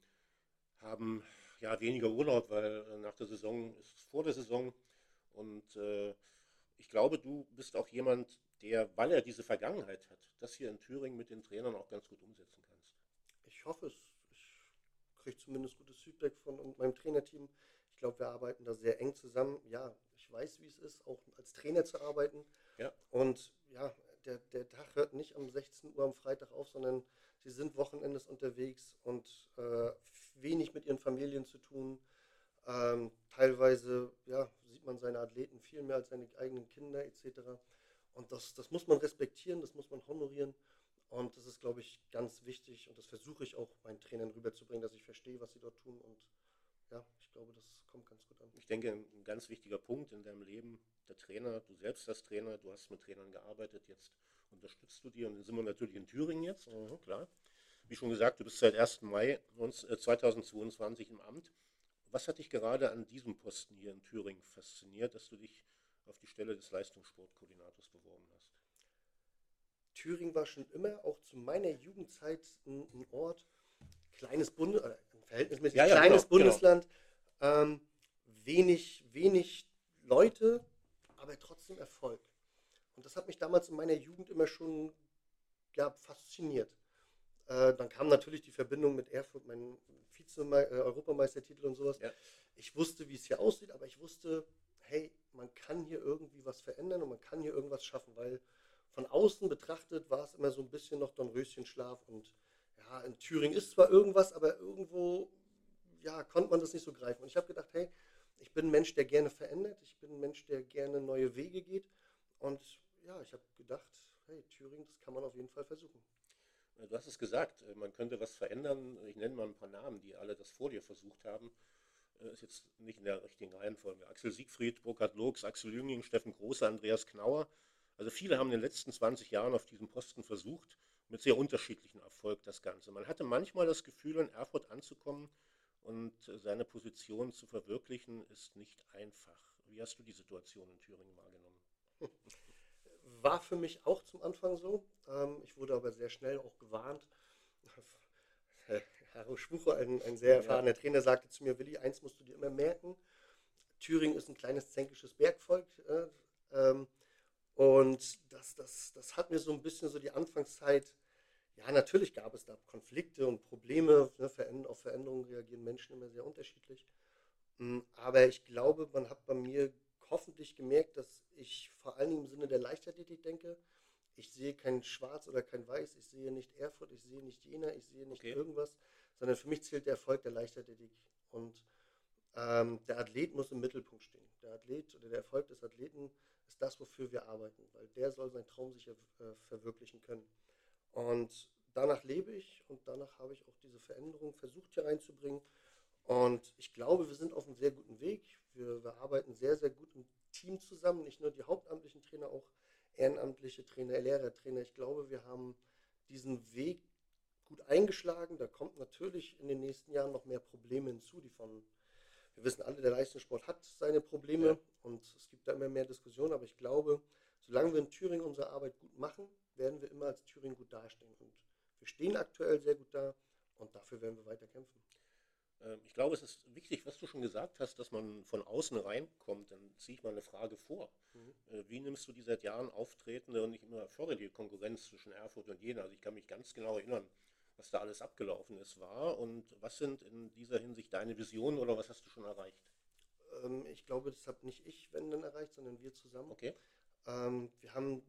haben ja weniger Urlaub, weil äh, nach der Saison ist vor der Saison und äh, ich glaube, du bist auch jemand, der, weil er diese Vergangenheit hat, das hier in Thüringen mit den Trainern auch ganz gut umsetzen kannst. Ich hoffe es. Ich kriege zumindest gutes Feedback von meinem Trainerteam. Ich glaube, wir arbeiten da sehr eng zusammen. Ja, ich weiß, wie es ist, auch als Trainer zu arbeiten. Ja, Und ja, der, der Tag hört nicht um sechzehn Uhr am Freitag auf, sondern sie sind Wochenendes unterwegs und äh, wenig mit ihren Familien zu tun. Ähm, teilweise ja, sieht man seine Athleten viel mehr als seine eigenen Kinder et cetera. Und das, das muss man respektieren, das muss man honorieren. Und das ist, glaube ich, ganz wichtig. Und das versuche ich auch meinen Trainern rüberzubringen, dass ich verstehe, was sie dort tun. Und ja, ich glaube, das kommt ganz gut an. ich denke, ein ganz wichtiger Punkt in deinem Leben, der Trainer, du selbst als Trainer, du hast mit Trainern gearbeitet, jetzt unterstützt du die und dann sind wir natürlich in Thüringen jetzt, Mhm. klar. Wie schon gesagt, du bist seit ersten Mai zweitausendzweiundzwanzig im Amt. Was hat dich gerade an diesem Posten hier in Thüringen fasziniert, dass du dich auf die Stelle des Leistungssportkoordinators beworben hast? Thüringen war schon immer, auch zu meiner Jugendzeit, ein, ein Ort, kleines Bundes, oder ein verhältnismäßig Ja, ja, kleines genau, genau. Bundesland, ähm, wenig, wenig Leute, aber trotzdem Erfolg. Und das hat mich damals in meiner Jugend immer schon ja, fasziniert. Äh, dann kam natürlich die Verbindung mit Erfurt, mein Vize-Europameistertitel und sowas. Ja, Ich wusste, wie es hier aussieht, aber ich wusste, hey, man kann hier irgendwie was verändern und man kann hier irgendwas schaffen, weil von außen betrachtet war es immer so ein bisschen noch Dornröschenschlaf und ja, ja, in Thüringen ist zwar irgendwas, aber irgendwo, ja, konnte man das nicht so greifen. Und ich habe gedacht, hey, ich bin ein Mensch, der gerne verändert, ich bin ein Mensch, der gerne neue Wege geht. Und ja, ich habe gedacht, hey, Thüringen, das kann man auf jeden Fall versuchen. Du hast es gesagt, äh, man könnte was verändern. Ich nenne mal ein paar Namen, die alle das vor dir versucht haben. Äh, Ist jetzt nicht in der richtigen Reihenfolge. Axel Siegfried, Burkhard Loox, Axel Jüngling, Steffen Große, Andreas Knauer. Also viele haben in den letzten zwanzig Jahren auf diesem Posten versucht, mit sehr unterschiedlichem Erfolg das Ganze. Man hatte manchmal das Gefühl, in Erfurt anzukommen und äh, seine Position zu verwirklichen, ist nicht einfach. Wie hast du die Situation in Thüringen wahrgenommen? War für mich auch zum Anfang so. Ähm, ich wurde aber sehr schnell auch gewarnt. Herr Schwucher, ein, ein sehr Ja, erfahrener Trainer, sagte zu mir, Willi, eins musst du dir immer merken, Thüringen ist ein kleines zänkisches Bergvolk. Äh, ähm, und das, das, das hat mir so ein bisschen so die Anfangszeit, ja, natürlich gab es da Konflikte und Probleme, ne, Veränder- auf Veränderungen reagieren Menschen immer sehr unterschiedlich. Mm, Aber ich glaube, man hat bei mir hoffentlich gemerkt, dass ich vor allen Dingen im Sinne der Leichtathletik denke. Ich sehe kein Schwarz oder kein Weiß, ich sehe nicht Erfurt, ich sehe nicht Jena, ich sehe nicht okay. irgendwas, sondern für mich zählt der Erfolg der Leichtathletik. Und ähm, der Athlet muss im Mittelpunkt stehen. Der Athlet oder der Erfolg des Athleten ist das, wofür wir arbeiten, weil der soll seinen Traum sich äh, verwirklichen können. Und danach lebe ich und danach habe ich auch diese Veränderung versucht hier reinzubringen. Und ich glaube, wir sind auf einem sehr guten Weg. Wir, wir arbeiten sehr, sehr gut im Team zusammen, nicht nur die hauptamtlichen Trainer, auch ehrenamtliche Trainer, Lehrertrainer. Ich glaube, wir haben diesen Weg gut eingeschlagen. Da kommt natürlich in den nächsten Jahren noch mehr Probleme hinzu, die von, wir wissen alle, der Leistungssport hat seine Ja. Probleme und es gibt da immer mehr Diskussionen, aber ich glaube, solange wir in Thüringen unsere Arbeit gut machen, werden wir immer als Thüringen gut dastehen. Und wir stehen aktuell sehr gut da und dafür werden wir weiter kämpfen. Ähm, Ich glaube, es ist wichtig, was du schon gesagt hast, dass man von außen reinkommt. Dann ziehe ich mal eine Frage vor. Mhm. Äh, Wie nimmst du die seit Jahren auftretende und nicht immer förderliche Konkurrenz zwischen Erfurt und Jena? Also ich kann mich ganz genau erinnern, was da alles abgelaufen ist, war. Und was sind in dieser Hinsicht deine Visionen oder was hast du schon erreicht? Ähm, ich glaube, das habe nicht ich, wenn dann erreicht, sondern wir zusammen. Okay, Ähm, wir haben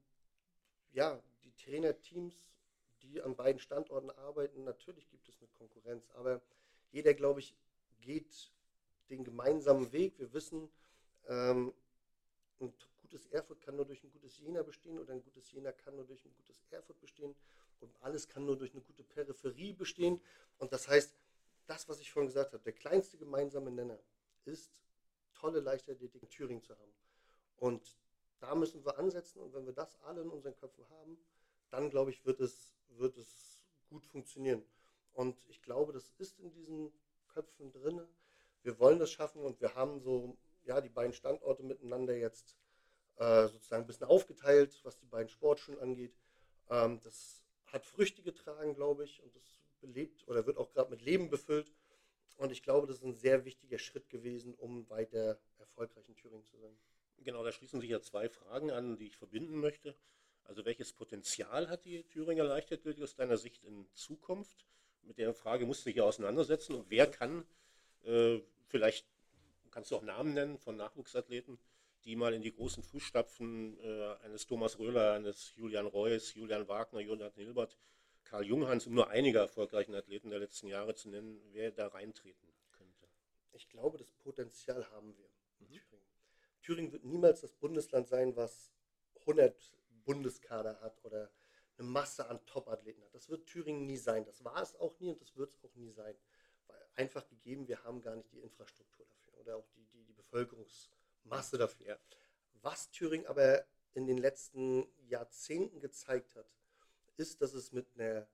ja die Trainerteams, die an beiden Standorten arbeiten. Natürlich gibt es eine Konkurrenz, aber jeder, glaube ich, geht den gemeinsamen Weg. Wir wissen, ähm, ein gutes Erfurt kann nur durch ein gutes Jena bestehen oder ein gutes Jena kann nur durch ein gutes Erfurt bestehen und alles kann nur durch eine gute Peripherie bestehen. Und das heißt, das, was ich vorhin gesagt habe, der kleinste gemeinsame Nenner ist, tolle Leichtathletik in Thüringen zu haben. Und da müssen wir ansetzen und wenn wir das alle in unseren Köpfen haben, dann glaube ich, wird es, wird es gut funktionieren. Und ich glaube, das ist in diesen Köpfen drin. Wir wollen das schaffen und wir haben so, ja, die beiden Standorte miteinander jetzt äh, sozusagen ein bisschen aufgeteilt, was die beiden Sportschulen angeht. Ähm, das hat Früchte getragen, glaube ich, und das belebt oder wird auch gerade mit Leben befüllt. Und ich glaube, das ist ein sehr wichtiger Schritt gewesen, um weiter erfolgreich in Thüringen zu sein. genau, da schließen sich ja zwei Fragen an, die ich verbinden möchte. Also welches Potenzial hat die Thüringer Leichtathletik aus deiner Sicht in Zukunft? Mit der Frage musst du dich ja auseinandersetzen. Und wer Mhm. kann, äh, vielleicht kannst du auch Namen nennen von Nachwuchsathleten, die mal in die großen Fußstapfen äh, eines Thomas Röhler, eines Julian Reuss, Julian Wagner, Jonathan Hilbert, Karl Junghans, um nur einige erfolgreichen Athleten der letzten Jahre zu nennen, wer da reintreten könnte. Ich glaube, das Potenzial haben wir in Mhm. Thüringen. Thüringen wird niemals das Bundesland sein, was hundert Bundeskader hat oder eine Masse an Top-Athleten hat. Das wird Thüringen nie sein. Das war es auch nie und das wird es auch nie sein. Weil einfach gegeben, wir haben gar nicht die Infrastruktur dafür oder auch die, die, die Bevölkerungsmasse dafür. Ja, Was Thüringen aber in den letzten Jahrzehnten gezeigt hat, ist, dass es mit einer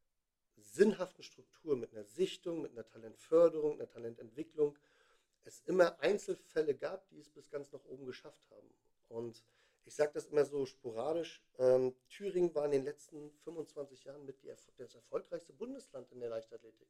sinnhaften Struktur, mit einer Sichtung, mit einer Talentförderung, einer Talententwicklung, es immer Einzelfälle gab, die es bis ganz nach oben geschafft haben. Und ich sage das immer so sporadisch, ähm, Thüringen war in den letzten fünfundzwanzig Jahren mit die, das erfolgreichste Bundesland in der Leichtathletik.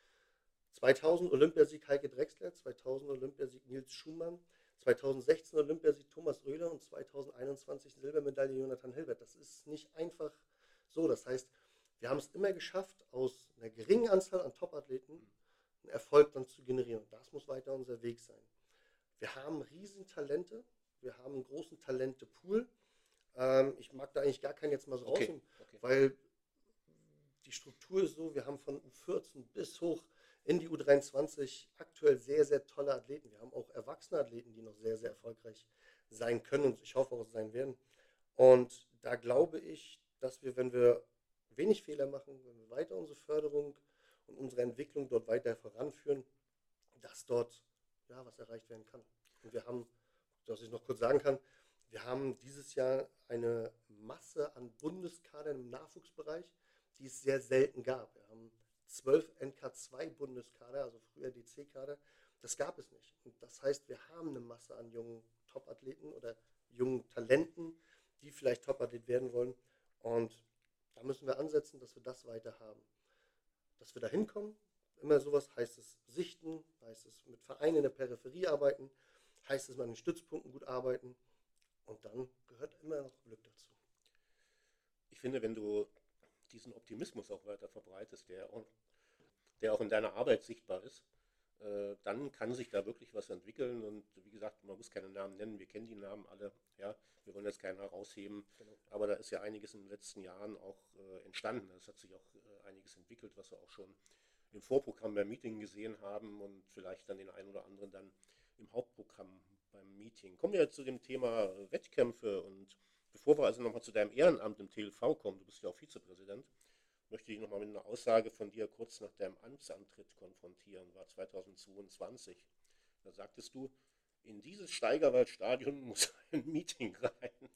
zweitausend Olympiasieg Heike Drechsler, zweitausend Olympiasieg Nils Schumann, zweitausendsechzehn Olympiasieg Thomas Röhler und zweitausendeinundzwanzig Silbermedaille Jonathan Hilbert. Das ist nicht einfach so. Das heißt, wir haben es immer geschafft, aus einer geringen Anzahl an Topathleten einen Erfolg dann zu generieren. Und das muss weiter unser Weg sein. Wir haben riesen Talente, wir haben einen großen Talentepool. Ähm, ich mag da eigentlich gar keinen jetzt mal so okay, rausnehmen, okay. weil die Struktur ist so, wir haben von U vierzehn bis hoch in die U dreiundzwanzig aktuell sehr, sehr tolle Athleten. Wir haben auch erwachsene Athleten, die noch sehr, sehr erfolgreich sein können und ich hoffe auch sein werden. Und da glaube ich, dass wir, wenn wir wenig Fehler machen, wenn wir weiter unsere Förderung und unsere Entwicklung dort weiter voranführen, dass dort ja, was erreicht werden kann. Und wir haben, dass ich noch kurz sagen kann, wir haben dieses Jahr eine Masse an Bundeskadern im Nachwuchsbereich, die es sehr selten gab. Wir haben zwölf N K zwei Bundeskader, also früher D C-Kader. Das gab es nicht. Und das heißt, wir haben eine Masse an jungen Topathleten oder jungen Talenten, die vielleicht Topathlet werden wollen. Und da müssen wir ansetzen, dass wir das weiter haben. Dass wir da hinkommen, immer sowas, heißt es sichten, heißt es mit Vereinen in der Peripherie arbeiten, heißt es mal an den Stützpunkten gut arbeiten und dann gehört immer noch Glück dazu. Ich finde, wenn du diesen Optimismus auch weiter verbreitest, der auch, der auch in deiner Arbeit sichtbar ist, äh, dann kann sich da wirklich was entwickeln und wie gesagt, man muss keine Namen nennen, wir kennen die Namen alle, ja, wir wollen jetzt keinen herausheben, genau. Aber da ist ja einiges in den letzten Jahren auch äh, entstanden, es hat sich auch äh, einiges entwickelt, was wir auch schon im Vorprogramm beim Meeting gesehen haben und vielleicht dann den einen oder anderen dann im Hauptprogramm beim Meeting. Kommen wir jetzt zu dem Thema Wettkämpfe und bevor wir also nochmal zu deinem Ehrenamt im T L V kommen, du bist ja auch Vizepräsident, möchte ich nochmal mit einer Aussage von dir kurz nach deinem Amtsantritt konfrontieren, war zweitausendzweiundzwanzig. Da sagtest du, in dieses Steigerwald-Stadion muss ein Meeting rein.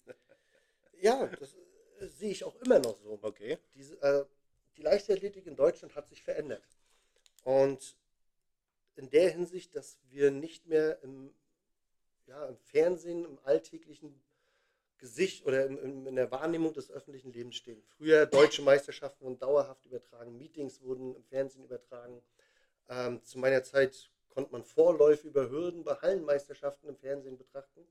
Ja, das äh, sehe ich auch immer noch so. Okay. Diese, äh, die Leichtathletik in Deutschland hat sich verändert. Und in der Hinsicht, dass wir nicht mehr im, ja, im Fernsehen, im alltäglichen Gesicht oder in, in, in der Wahrnehmung des öffentlichen Lebens stehen. Früher deutsche Meisterschaften wurden dauerhaft übertragen, Meetings wurden im Fernsehen übertragen. Ähm, zu meiner Zeit konnte man Vorläufe über Hürden bei Hallenmeisterschaften im Fernsehen betrachten.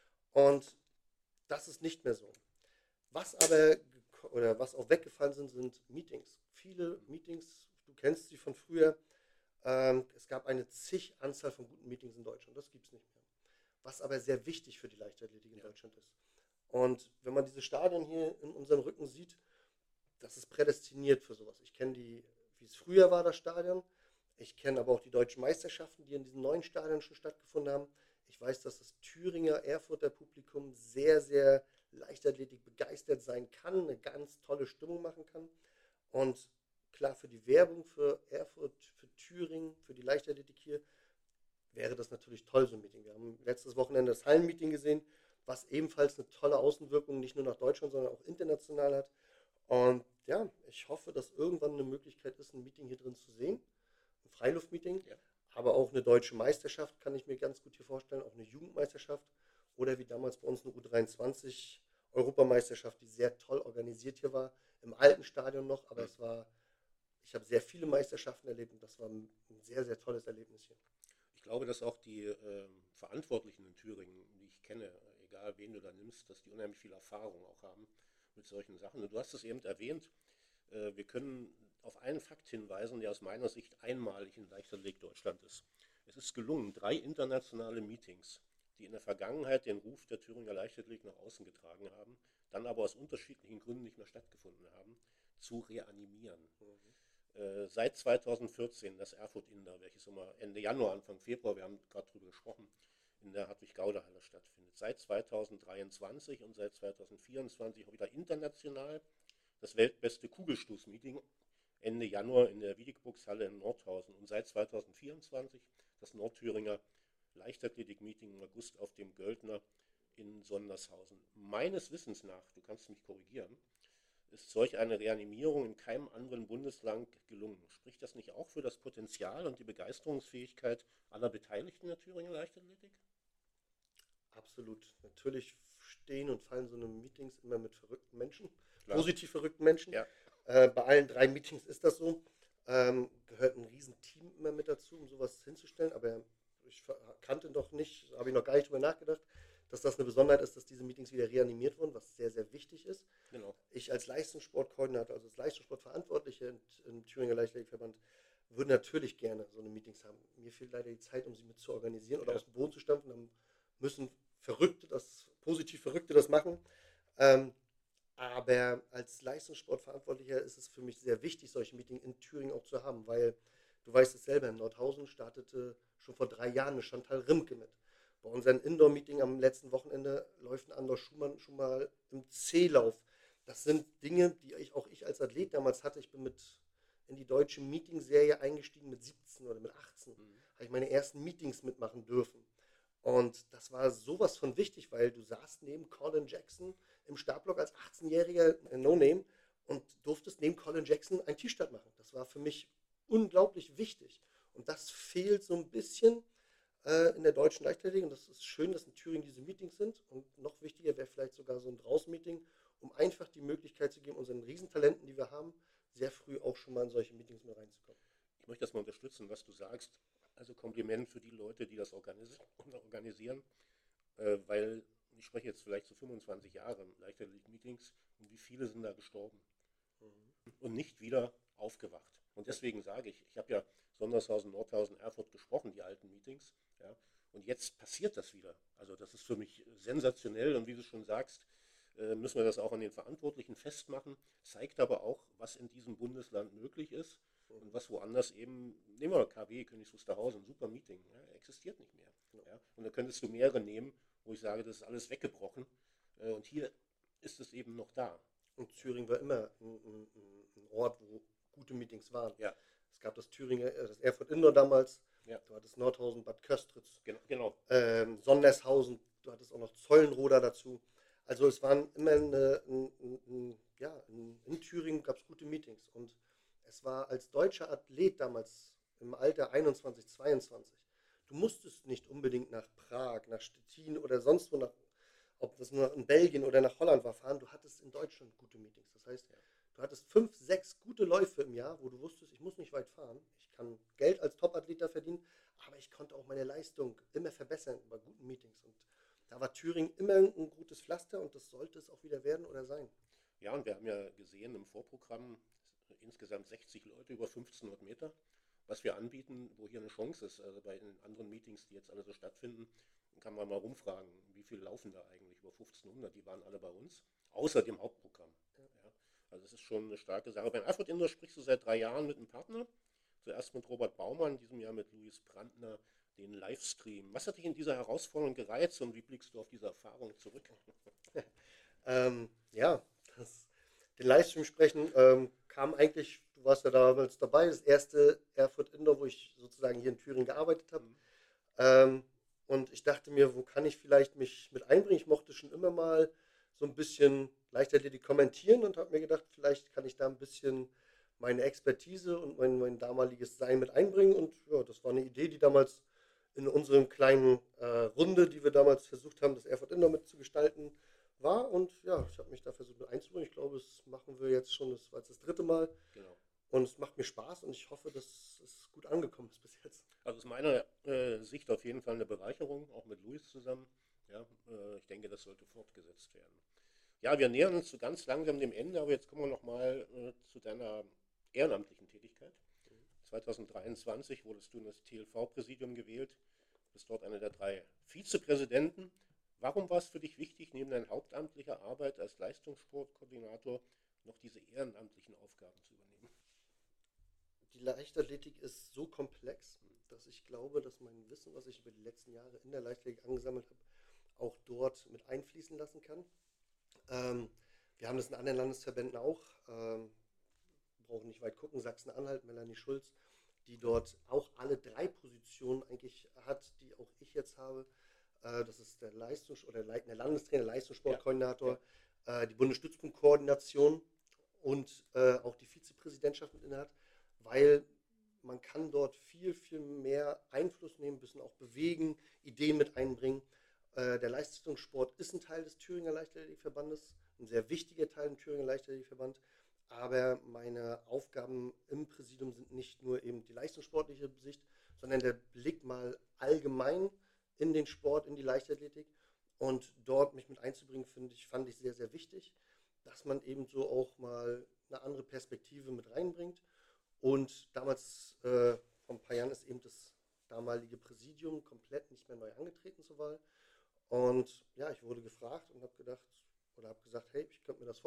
Und das ist nicht mehr so. Was aber oder was auch weggefallen sind, sind Meetings. Viele Meetings, du kennst sie von früher. Ähm, es gab eine zig Anzahl von guten Meetings in Deutschland. Das gibt es nicht mehr. Was aber sehr wichtig für die Leichtathletik in ja. Deutschland ist. Und wenn man diese Stadien hier in unserem Rücken sieht, das ist prädestiniert für sowas. Ich kenne die, wie es früher war, das Stadion. Ich kenne aber auch die deutschen Meisterschaften, die in diesen neuen Stadien schon stattgefunden haben. Ich weiß, dass das Thüringer, Erfurter Publikum sehr, sehr Leichtathletik begeistert sein kann, eine ganz tolle Stimmung machen kann. Und klar, für die Werbung für Erfurt, für Thüringen, für die Leichtathletik hier, wäre das natürlich toll, so ein Meeting. Wir haben letztes Wochenende das Hallenmeeting gesehen, was ebenfalls eine tolle Außenwirkung nicht nur nach Deutschland, sondern auch international hat. Und ja, ich hoffe, dass irgendwann eine Möglichkeit ist, ein Meeting hier drin zu sehen. Ein Freiluftmeeting, ja. Aber auch eine deutsche Meisterschaft kann ich mir ganz gut hier vorstellen, auch eine Jugendmeisterschaft oder wie damals bei uns eine U dreiundzwanzig Europameisterschaft, die sehr toll organisiert hier war, im alten Stadion noch, aber mhm. es war, ich habe sehr viele Meisterschaften erlebt und das war ein sehr, sehr tolles Erlebnis hier. Ich glaube, dass auch die äh, Verantwortlichen in Thüringen, die ich kenne, egal wen du da nimmst, dass die unheimlich viel Erfahrung auch haben mit solchen Sachen. Und du hast es eben erwähnt, äh, wir können auf einen Fakt hinweisen, der aus meiner Sicht einmalig in Leichtathletik Deutschland ist. Es ist gelungen, drei internationale Meetings, die in der Vergangenheit den Ruf der Thüringer Leichtathletik nach außen getragen haben, dann aber aus unterschiedlichen Gründen nicht mehr stattgefunden haben, zu reanimieren. Mhm. Äh, seit zweitausendvierzehn das Erfurt Indoor, welches immer Ende Januar, Anfang Februar, wir haben gerade drüber gesprochen, in der Hartwig-Gauder-Halle stattfindet. Seit zweitausenddreiundzwanzig und seit zweitausendvierundzwanzig auch wieder international das weltbeste Kugelstoß-Meeting Ende Januar in der Wiedebuchshalle in Nordhausen und seit zweitausendvierundzwanzig das Nordthüringer Leichtathletik-Meeting im August auf dem Göldner in Sondershausen. Meines Wissens nach, du kannst mich korrigieren, ist solch eine Reanimierung in keinem anderen Bundesland gelungen. Spricht das nicht auch für das Potenzial und die Begeisterungsfähigkeit aller Beteiligten der Thüringer Leichtathletik? Absolut. Natürlich stehen und fallen so eine Meetings immer mit verrückten Menschen, Klar. positiv verrückten Menschen. Ja. Äh, bei allen drei Meetings ist das so. Ähm, gehört ein Riesenteam immer mit dazu, um sowas hinzustellen. Aber ich kannte doch nicht, habe ich noch gar nicht drüber nachgedacht, dass das eine Besonderheit ist, dass diese Meetings wieder reanimiert wurden, was sehr, sehr wichtig ist. Genau. Ich als Leistungssportkoordinator, also als Leistungssportverantwortliche im Thüringer Leichtathletikverband, würde natürlich gerne so eine Meetings haben. Mir fehlt leider die Zeit, um sie mit zu organisieren oder ja. aus dem Boden zu stampfen. Dann müssen Verrückte, das positiv Verrückte das machen. Ähm, Aber als Leistungssportverantwortlicher ist es für mich sehr wichtig, solche Meetings in Thüringen auch zu haben, weil du weißt es selber, in Nordhausen startete schon vor drei Jahren eine Chantal Rimke mit. Bei unserem Indoor-Meeting am letzten Wochenende läuft ein Andor Schumann schon mal im C-Lauf. Das sind Dinge, die ich, auch ich als Athlet damals hatte. Ich bin mit in die deutsche Meeting-Serie eingestiegen mit siebzehn oder mit achtzehn. Mhm. Habe ich meine ersten Meetings mitmachen dürfen. Und das war sowas von wichtig, weil du saßt neben Colin Jackson im Startblock als achtzehnjähriger No-Name und durftest neben Colin Jackson ein T-Shirt machen. Das war für mich unglaublich wichtig. Und das fehlt so ein bisschen äh, in der deutschen Leichtathletik. Und das ist schön, dass in Thüringen diese Meetings sind. Und noch wichtiger wäre vielleicht sogar so ein Draußen-Meeting, um einfach die Möglichkeit zu geben, unseren Riesentalenten, die wir haben, sehr früh auch schon mal in solche Meetings mit reinzukommen. Ich möchte das mal unterstützen, was du sagst. Also Kompliment für die Leute, die das organis organisieren, äh, weil ich spreche jetzt vielleicht so fünfundzwanzig Jahre Leichtathletik-Meetings und wie viele sind da gestorben mhm. und nicht wieder aufgewacht. Und deswegen sage ich, ich habe ja Sondershausen, Nordhausen, Erfurt gesprochen, die alten Meetings, ja, und jetzt passiert das wieder. Also das ist für mich sensationell und wie du schon sagst, äh, müssen wir das auch an den Verantwortlichen festmachen, zeigt aber auch, was in diesem Bundesland möglich ist. Und was woanders eben, nehmen wir K W, Königs Wusterhausen, super Meeting, ja, existiert nicht mehr. Ja. Und da könntest du mehrere nehmen, wo ich sage, das ist alles weggebrochen. Äh, und hier ist es eben noch da. Und Thüringen war immer ein, ein, ein Ort, wo gute Meetings waren. Ja. Es gab das Thüringer, das Erfurt Indoor damals, ja. du hattest Nordhausen, Bad Köstritz, genau, genau. Ähm, Sondershausen, du hattest auch noch Zollenroda dazu. Also es waren immer eine, ein, ein, ein, ja, in, in Thüringen gab es gute Meetings. Und es war als deutscher Athlet damals im Alter einundzwanzig, zweiundzwanzig, du musstest nicht unbedingt nach Prag, nach Stettin oder sonst wo, nach, ob das nur in Belgien oder nach Holland war, fahren, du hattest in Deutschland gute Meetings. Das heißt, du hattest fünf, sechs gute Läufe im Jahr, wo du wusstest, ich muss nicht weit fahren, ich kann Geld als Top-Athlet da verdienen, aber ich konnte auch meine Leistung immer verbessern bei guten Meetings. Und da war Thüringen immer ein gutes Pflaster und das sollte es auch wieder werden oder sein. Ja, und wir haben ja gesehen im Vorprogramm insgesamt sechzig Leute über fünfzehnhundert Meter, was wir anbieten, wo hier eine Chance ist. Also bei den anderen Meetings, die jetzt alle so stattfinden, kann man mal rumfragen, wie viele laufen da eigentlich über fünfzehnhundert, die waren alle bei uns, außer dem Hauptprogramm. Ja. Ja, also das ist schon eine starke Sache. Beim Erfurt Indoor sprichst du seit drei Jahren mit einem Partner, zuerst mit Robert Baumann, in diesem Jahr mit Luis Brandner, den Livestream. Was hat dich in dieser Herausforderung gereizt und wie blickst du auf diese Erfahrung zurück? ähm, ja, das, den Livestream sprechen ähm, kam eigentlich, du warst ja damals dabei, das erste Erfurt Indoor, wo ich sozusagen hier in Thüringen gearbeitet habe. Mhm. Ähm, und ich dachte mir, wo kann ich vielleicht mich mit einbringen? Ich mochte schon immer mal so ein bisschen Leichtathletik kommentieren und habe mir gedacht, vielleicht kann ich da ein bisschen meine Expertise und mein, mein damaliges Sein mit einbringen. Und ja, das war eine Idee, die damals in unserem kleinen äh, Runde, die wir damals versucht haben, das Erfurt Indoor mitzugestalten, war. Und ja, ich habe mich da versucht mit einzubringen. Ich glaube, das machen wir jetzt schon, das war jetzt das dritte Mal. Genau. Und es macht mir Spaß und ich hoffe, dass es gut angekommen ist bis jetzt. Also aus meiner äh, Sicht auf jeden Fall eine Bereicherung, auch mit Luis zusammen. Ja, äh, ich denke, das sollte fortgesetzt werden. Ja, wir nähern uns so ganz langsam dem Ende, aber jetzt kommen wir nochmal äh, zu deiner ehrenamtlichen Tätigkeit. zweitausenddreiundzwanzig wurdest du in das T L V-Präsidium gewählt, bist dort einer der drei Vizepräsidenten. Warum war es für dich wichtig, neben deiner hauptamtlichen Arbeit als Leistungssportkoordinator noch diese ehrenamtlichen Aufgaben zu übernehmen? Die Leichtathletik ist so komplex, dass ich glaube, dass mein Wissen, was ich über die letzten Jahre in der Leichtathletik angesammelt habe, auch dort mit einfließen lassen kann. Ähm, wir haben das in anderen Landesverbänden auch. Ähm, brauchen nicht weit gucken, Sachsen-Anhalt, Melanie Schulz, die dort auch alle drei Positionen eigentlich hat, die auch ich jetzt habe. Äh, das ist der Leistungs- oder der Landestrainer, Leistungssportkoordinator, ja, ja. Äh, die Bundesstützpunktkoordination und äh, auch die Vizepräsidentschaft mit innehat, weil man kann dort viel, viel mehr Einfluss nehmen, ein bisschen auch bewegen, Ideen mit einbringen. Äh, der Leistungssport ist ein Teil des Thüringer Leichtathletikverbandes, ein sehr wichtiger Teil im Thüringer Leichtathletikverband. Aber meine Aufgaben im Präsidium sind nicht nur eben die leistungssportliche Sicht, sondern der Blick mal allgemein in den Sport, in die Leichtathletik. Und dort mich mit einzubringen, finde ich, fand ich sehr, sehr wichtig, dass man eben so auch mal eine andere Perspektive mit reinbringt. Und damals, äh, vor ein paar Jahren, ist eben das damalige Präsidium komplett nicht mehr neu angetreten zur Wahl. Und ja, ich wurde gefragt und habe gedacht, oder habe gesagt, hey, ich könnte mir das vorstellen.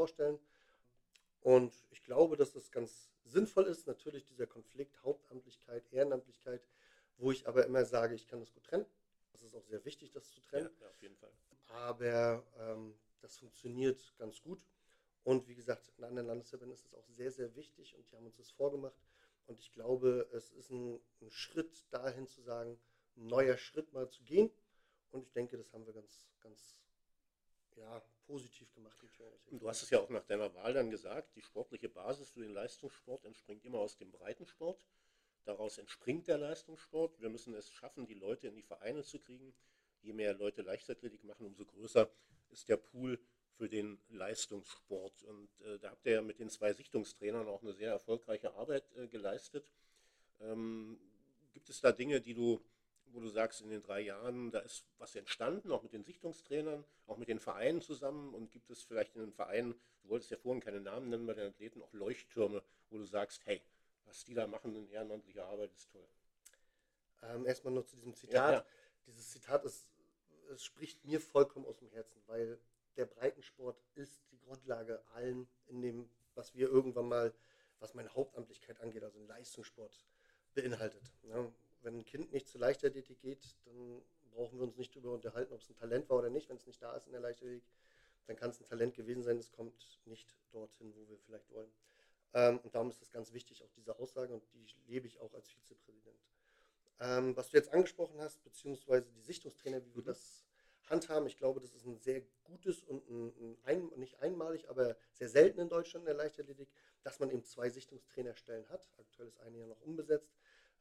vorstellen. Und ich glaube, dass das ganz sinnvoll ist. Natürlich dieser Konflikt Hauptamtlichkeit, Ehrenamtlichkeit, wo ich aber immer sage, ich kann das gut trennen. Das ist auch sehr wichtig, das zu trennen. Ja, ja, auf jeden Fall. Aber ähm, das funktioniert ganz gut. Und wie gesagt, in anderen Landesverbänden ist es auch sehr, sehr wichtig und die haben uns das vorgemacht. Und ich glaube, es ist ein, ein Schritt dahin zu sagen, ein neuer Schritt mal zu gehen. Und ich denke, das haben wir ganz, ganz ja, positiv gemacht. Du hast es ja auch nach deiner Wahl dann gesagt, die sportliche Basis für den Leistungssport entspringt immer aus dem Breitensport. Daraus entspringt der Leistungssport. Wir müssen es schaffen, die Leute in die Vereine zu kriegen. Je mehr Leute Leichtathletik machen, umso größer ist der Pool für den Leistungssport. Und äh, da habt ihr ja mit den zwei Sichtungstrainern auch eine sehr erfolgreiche Arbeit äh, geleistet. Ähm, gibt es da Dinge, die du, wo du sagst, in den drei Jahren, da ist was entstanden, auch mit den Sichtungstrainern, auch mit den Vereinen zusammen? Und gibt es vielleicht in den Vereinen, du wolltest ja vorhin keine Namen nennen bei den Athleten, auch Leuchttürme, wo du sagst, hey, was die da machen in ehrenamtlicher Arbeit ist toll. Ähm, erstmal nur zu diesem Zitat. Ja, ja. Dieses Zitat ist, es spricht mir vollkommen aus dem Herzen, weil der Breitensport ist die Grundlage allen in dem, was wir irgendwann mal, was meine Hauptamtlichkeit angeht, also den Leistungssport beinhaltet. Ja, wenn ein Kind nicht zur Leichtathletik geht, dann brauchen wir uns nicht darüber unterhalten, ob es ein Talent war oder nicht. Wenn es nicht da ist in der Leichtathletik, dann kann es ein Talent gewesen sein, es kommt nicht dorthin, wo wir vielleicht wollen. Ähm, und darum ist das ganz wichtig, auch diese Aussage, und die lebe ich auch als Vizepräsident. Ähm, was du jetzt angesprochen hast, beziehungsweise die Sichtungstrainer, wie wir mhm. das handhaben, ich glaube, das ist ein sehr gutes und ein, ein, nicht einmalig, aber sehr selten in Deutschland in der Leichtathletik, dass man eben zwei Sichtungstrainerstellen hat. Aktuell ist eine ja noch unbesetzt,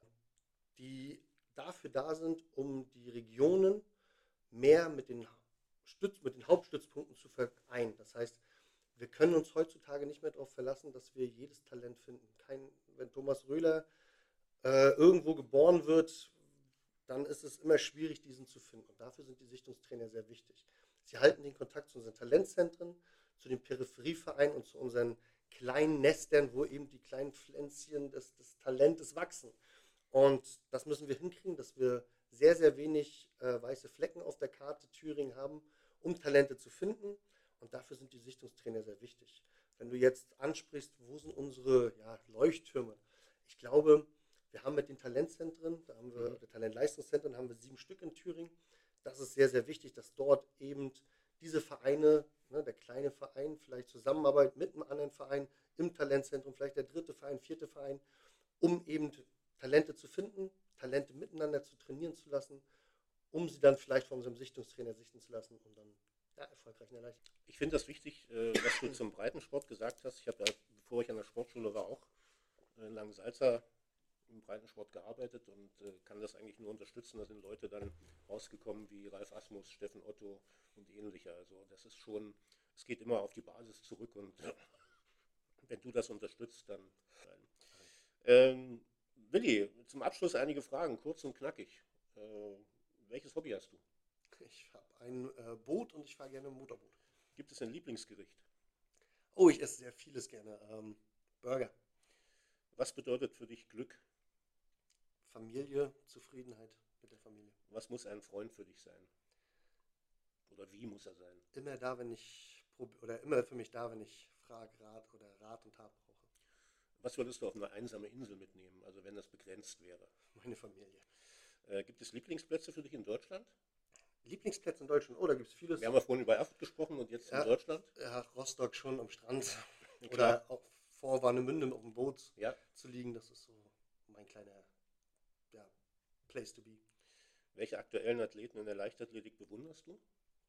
die dafür da sind, um die Regionen mehr mit den, Stütz, mit den Hauptstützpunkten zu vereinen. Das heißt, wir können uns heutzutage nicht mehr darauf verlassen, dass wir jedes Talent finden. Kein, wenn Thomas Röhler äh, irgendwo geboren wird, dann ist es immer schwierig, diesen zu finden. Und dafür sind die Sichtungstrainer sehr wichtig. Sie halten den Kontakt zu unseren Talentzentren, zu den Peripherievereinen und zu unseren kleinen Nestern, wo eben die kleinen Pflänzchen des, des Talentes wachsen. Und das müssen wir hinkriegen, dass wir sehr, sehr wenig äh, weiße Flecken auf der Karte Thüringen haben, um Talente zu finden. Und dafür sind die Sichtungstrainer sehr wichtig. Wenn du jetzt ansprichst, wo sind unsere ja, Leuchttürme? Ich glaube, wir haben mit den Talentzentren, da haben wir, mhm. der Talentleistungszentren, haben wir sieben Stück in Thüringen. Das ist sehr, sehr wichtig, dass dort eben diese Vereine, ne, der kleine Verein, vielleicht zusammenarbeitet mit einem anderen Verein im Talentzentrum, vielleicht der dritte Verein, vierte Verein, um eben Talente zu finden, Talente miteinander zu trainieren zu lassen, um sie dann vielleicht von unserem Sichtungstrainer sichten zu lassen und dann ja, erfolgreich in der Leichtathletik. Ich finde das wichtig, was du zum Breitensport gesagt hast. Ich habe ja, bevor ich an der Sportschule war, auch in Langensalza im Breitensport gearbeitet und äh, kann das eigentlich nur unterstützen. Da sind Leute dann rausgekommen wie Ralf Asmus, Steffen Otto und ähnliche. Also das ist schon, es geht immer auf die Basis zurück und äh, wenn du das unterstützt, dann nein. Ähm, Willi, zum Abschluss einige Fragen, kurz und knackig. Äh, welches Hobby hast du? Ich habe ein äh, Boot und ich fahre gerne ein Motorboot. Gibt es ein Lieblingsgericht? Oh, ich esse sehr vieles gerne. Ähm, Burger. Was bedeutet für dich Glück? Familie, Zufriedenheit mit der Familie. Was muss ein Freund für dich sein? Oder wie muss er sein? Immer da, wenn ich, oder immer für mich da, wenn ich Frage, Rat oder Rat und Tat brauche. Was würdest du auf eine einsame Insel mitnehmen, also wenn das begrenzt wäre? Meine Familie. Äh, gibt es Lieblingsplätze für dich in Deutschland? Lieblingsplätze in Deutschland? Oh, da gibt es vieles. Wir haben ja vorhin über Erfurt gesprochen und jetzt ja, in Deutschland? Ja, Rostock schon am Strand. Oder auch vor Warnemünde auf dem Boot ja. zu liegen. Das ist so mein kleiner ja, Place to be. Welche aktuellen Athleten in der Leichtathletik bewunderst du?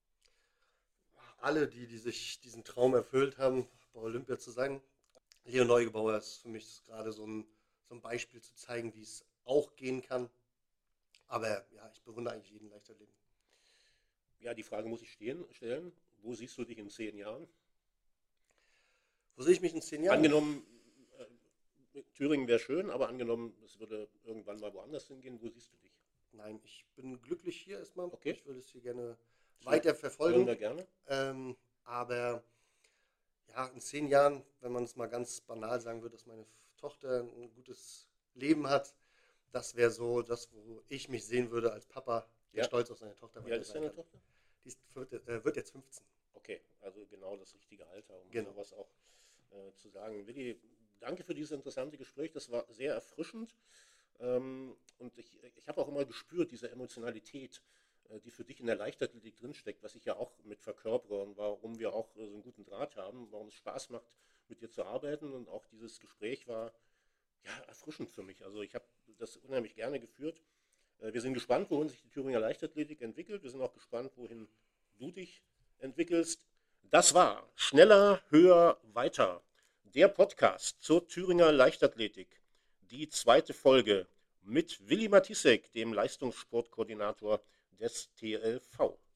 Alle, die, die sich diesen Traum erfüllt haben, bei Olympia zu sein. Leon Neugebauer ist für mich gerade so ein, so ein Beispiel zu zeigen, wie es auch gehen kann. Aber ja, ich bewundere eigentlich jeden Leichtathleten. Ja, die Frage muss ich stehen, stellen. Wo siehst du dich in zehn Jahren? Wo sehe ich mich in zehn Jahren? Angenommen, äh, Thüringen wäre schön, aber angenommen, es würde irgendwann mal woanders hingehen. Wo siehst du dich? Nein, ich bin glücklich hier erstmal. Okay. Ich würde es hier gerne so, weiter verfolgen. Hören wir gerne. Ähm, aber ja, in zehn Jahren, wenn man es mal ganz banal sagen würde, dass meine Tochter ein gutes Leben hat, das wäre so das, wo ich mich sehen würde als Papa, der ja. stolz auf seine Tochter Wie alt ist deine Tochter? Die ist, wird, äh, wird jetzt fünfzehn. Okay, also genau das richtige Alter, um Genau. sowas auch äh, zu sagen. Willi, danke für dieses interessante Gespräch, das war sehr erfrischend. Ähm, und ich, ich habe auch immer gespürt, diese Emotionalität, äh, die für dich in der Leichtathletik drinsteckt, was ich ja auch mit verkörpere und warum wir auch äh, so einen guten Draht haben, warum es Spaß macht, mit dir zu arbeiten. Und auch dieses Gespräch war ja erfrischend für mich. Also ich habe das unheimlich gerne geführt. Äh, wir sind gespannt, wohin sich die Thüringer Leichtathletik entwickelt. Wir sind auch gespannt, wohin du dich entwickelst. Das war Schneller, Höher, Weiter. Der Podcast zur Thüringer Leichtathletik. Die zweite Folge mit Willi Matisek, dem Leistungssportkoordinator des T L V.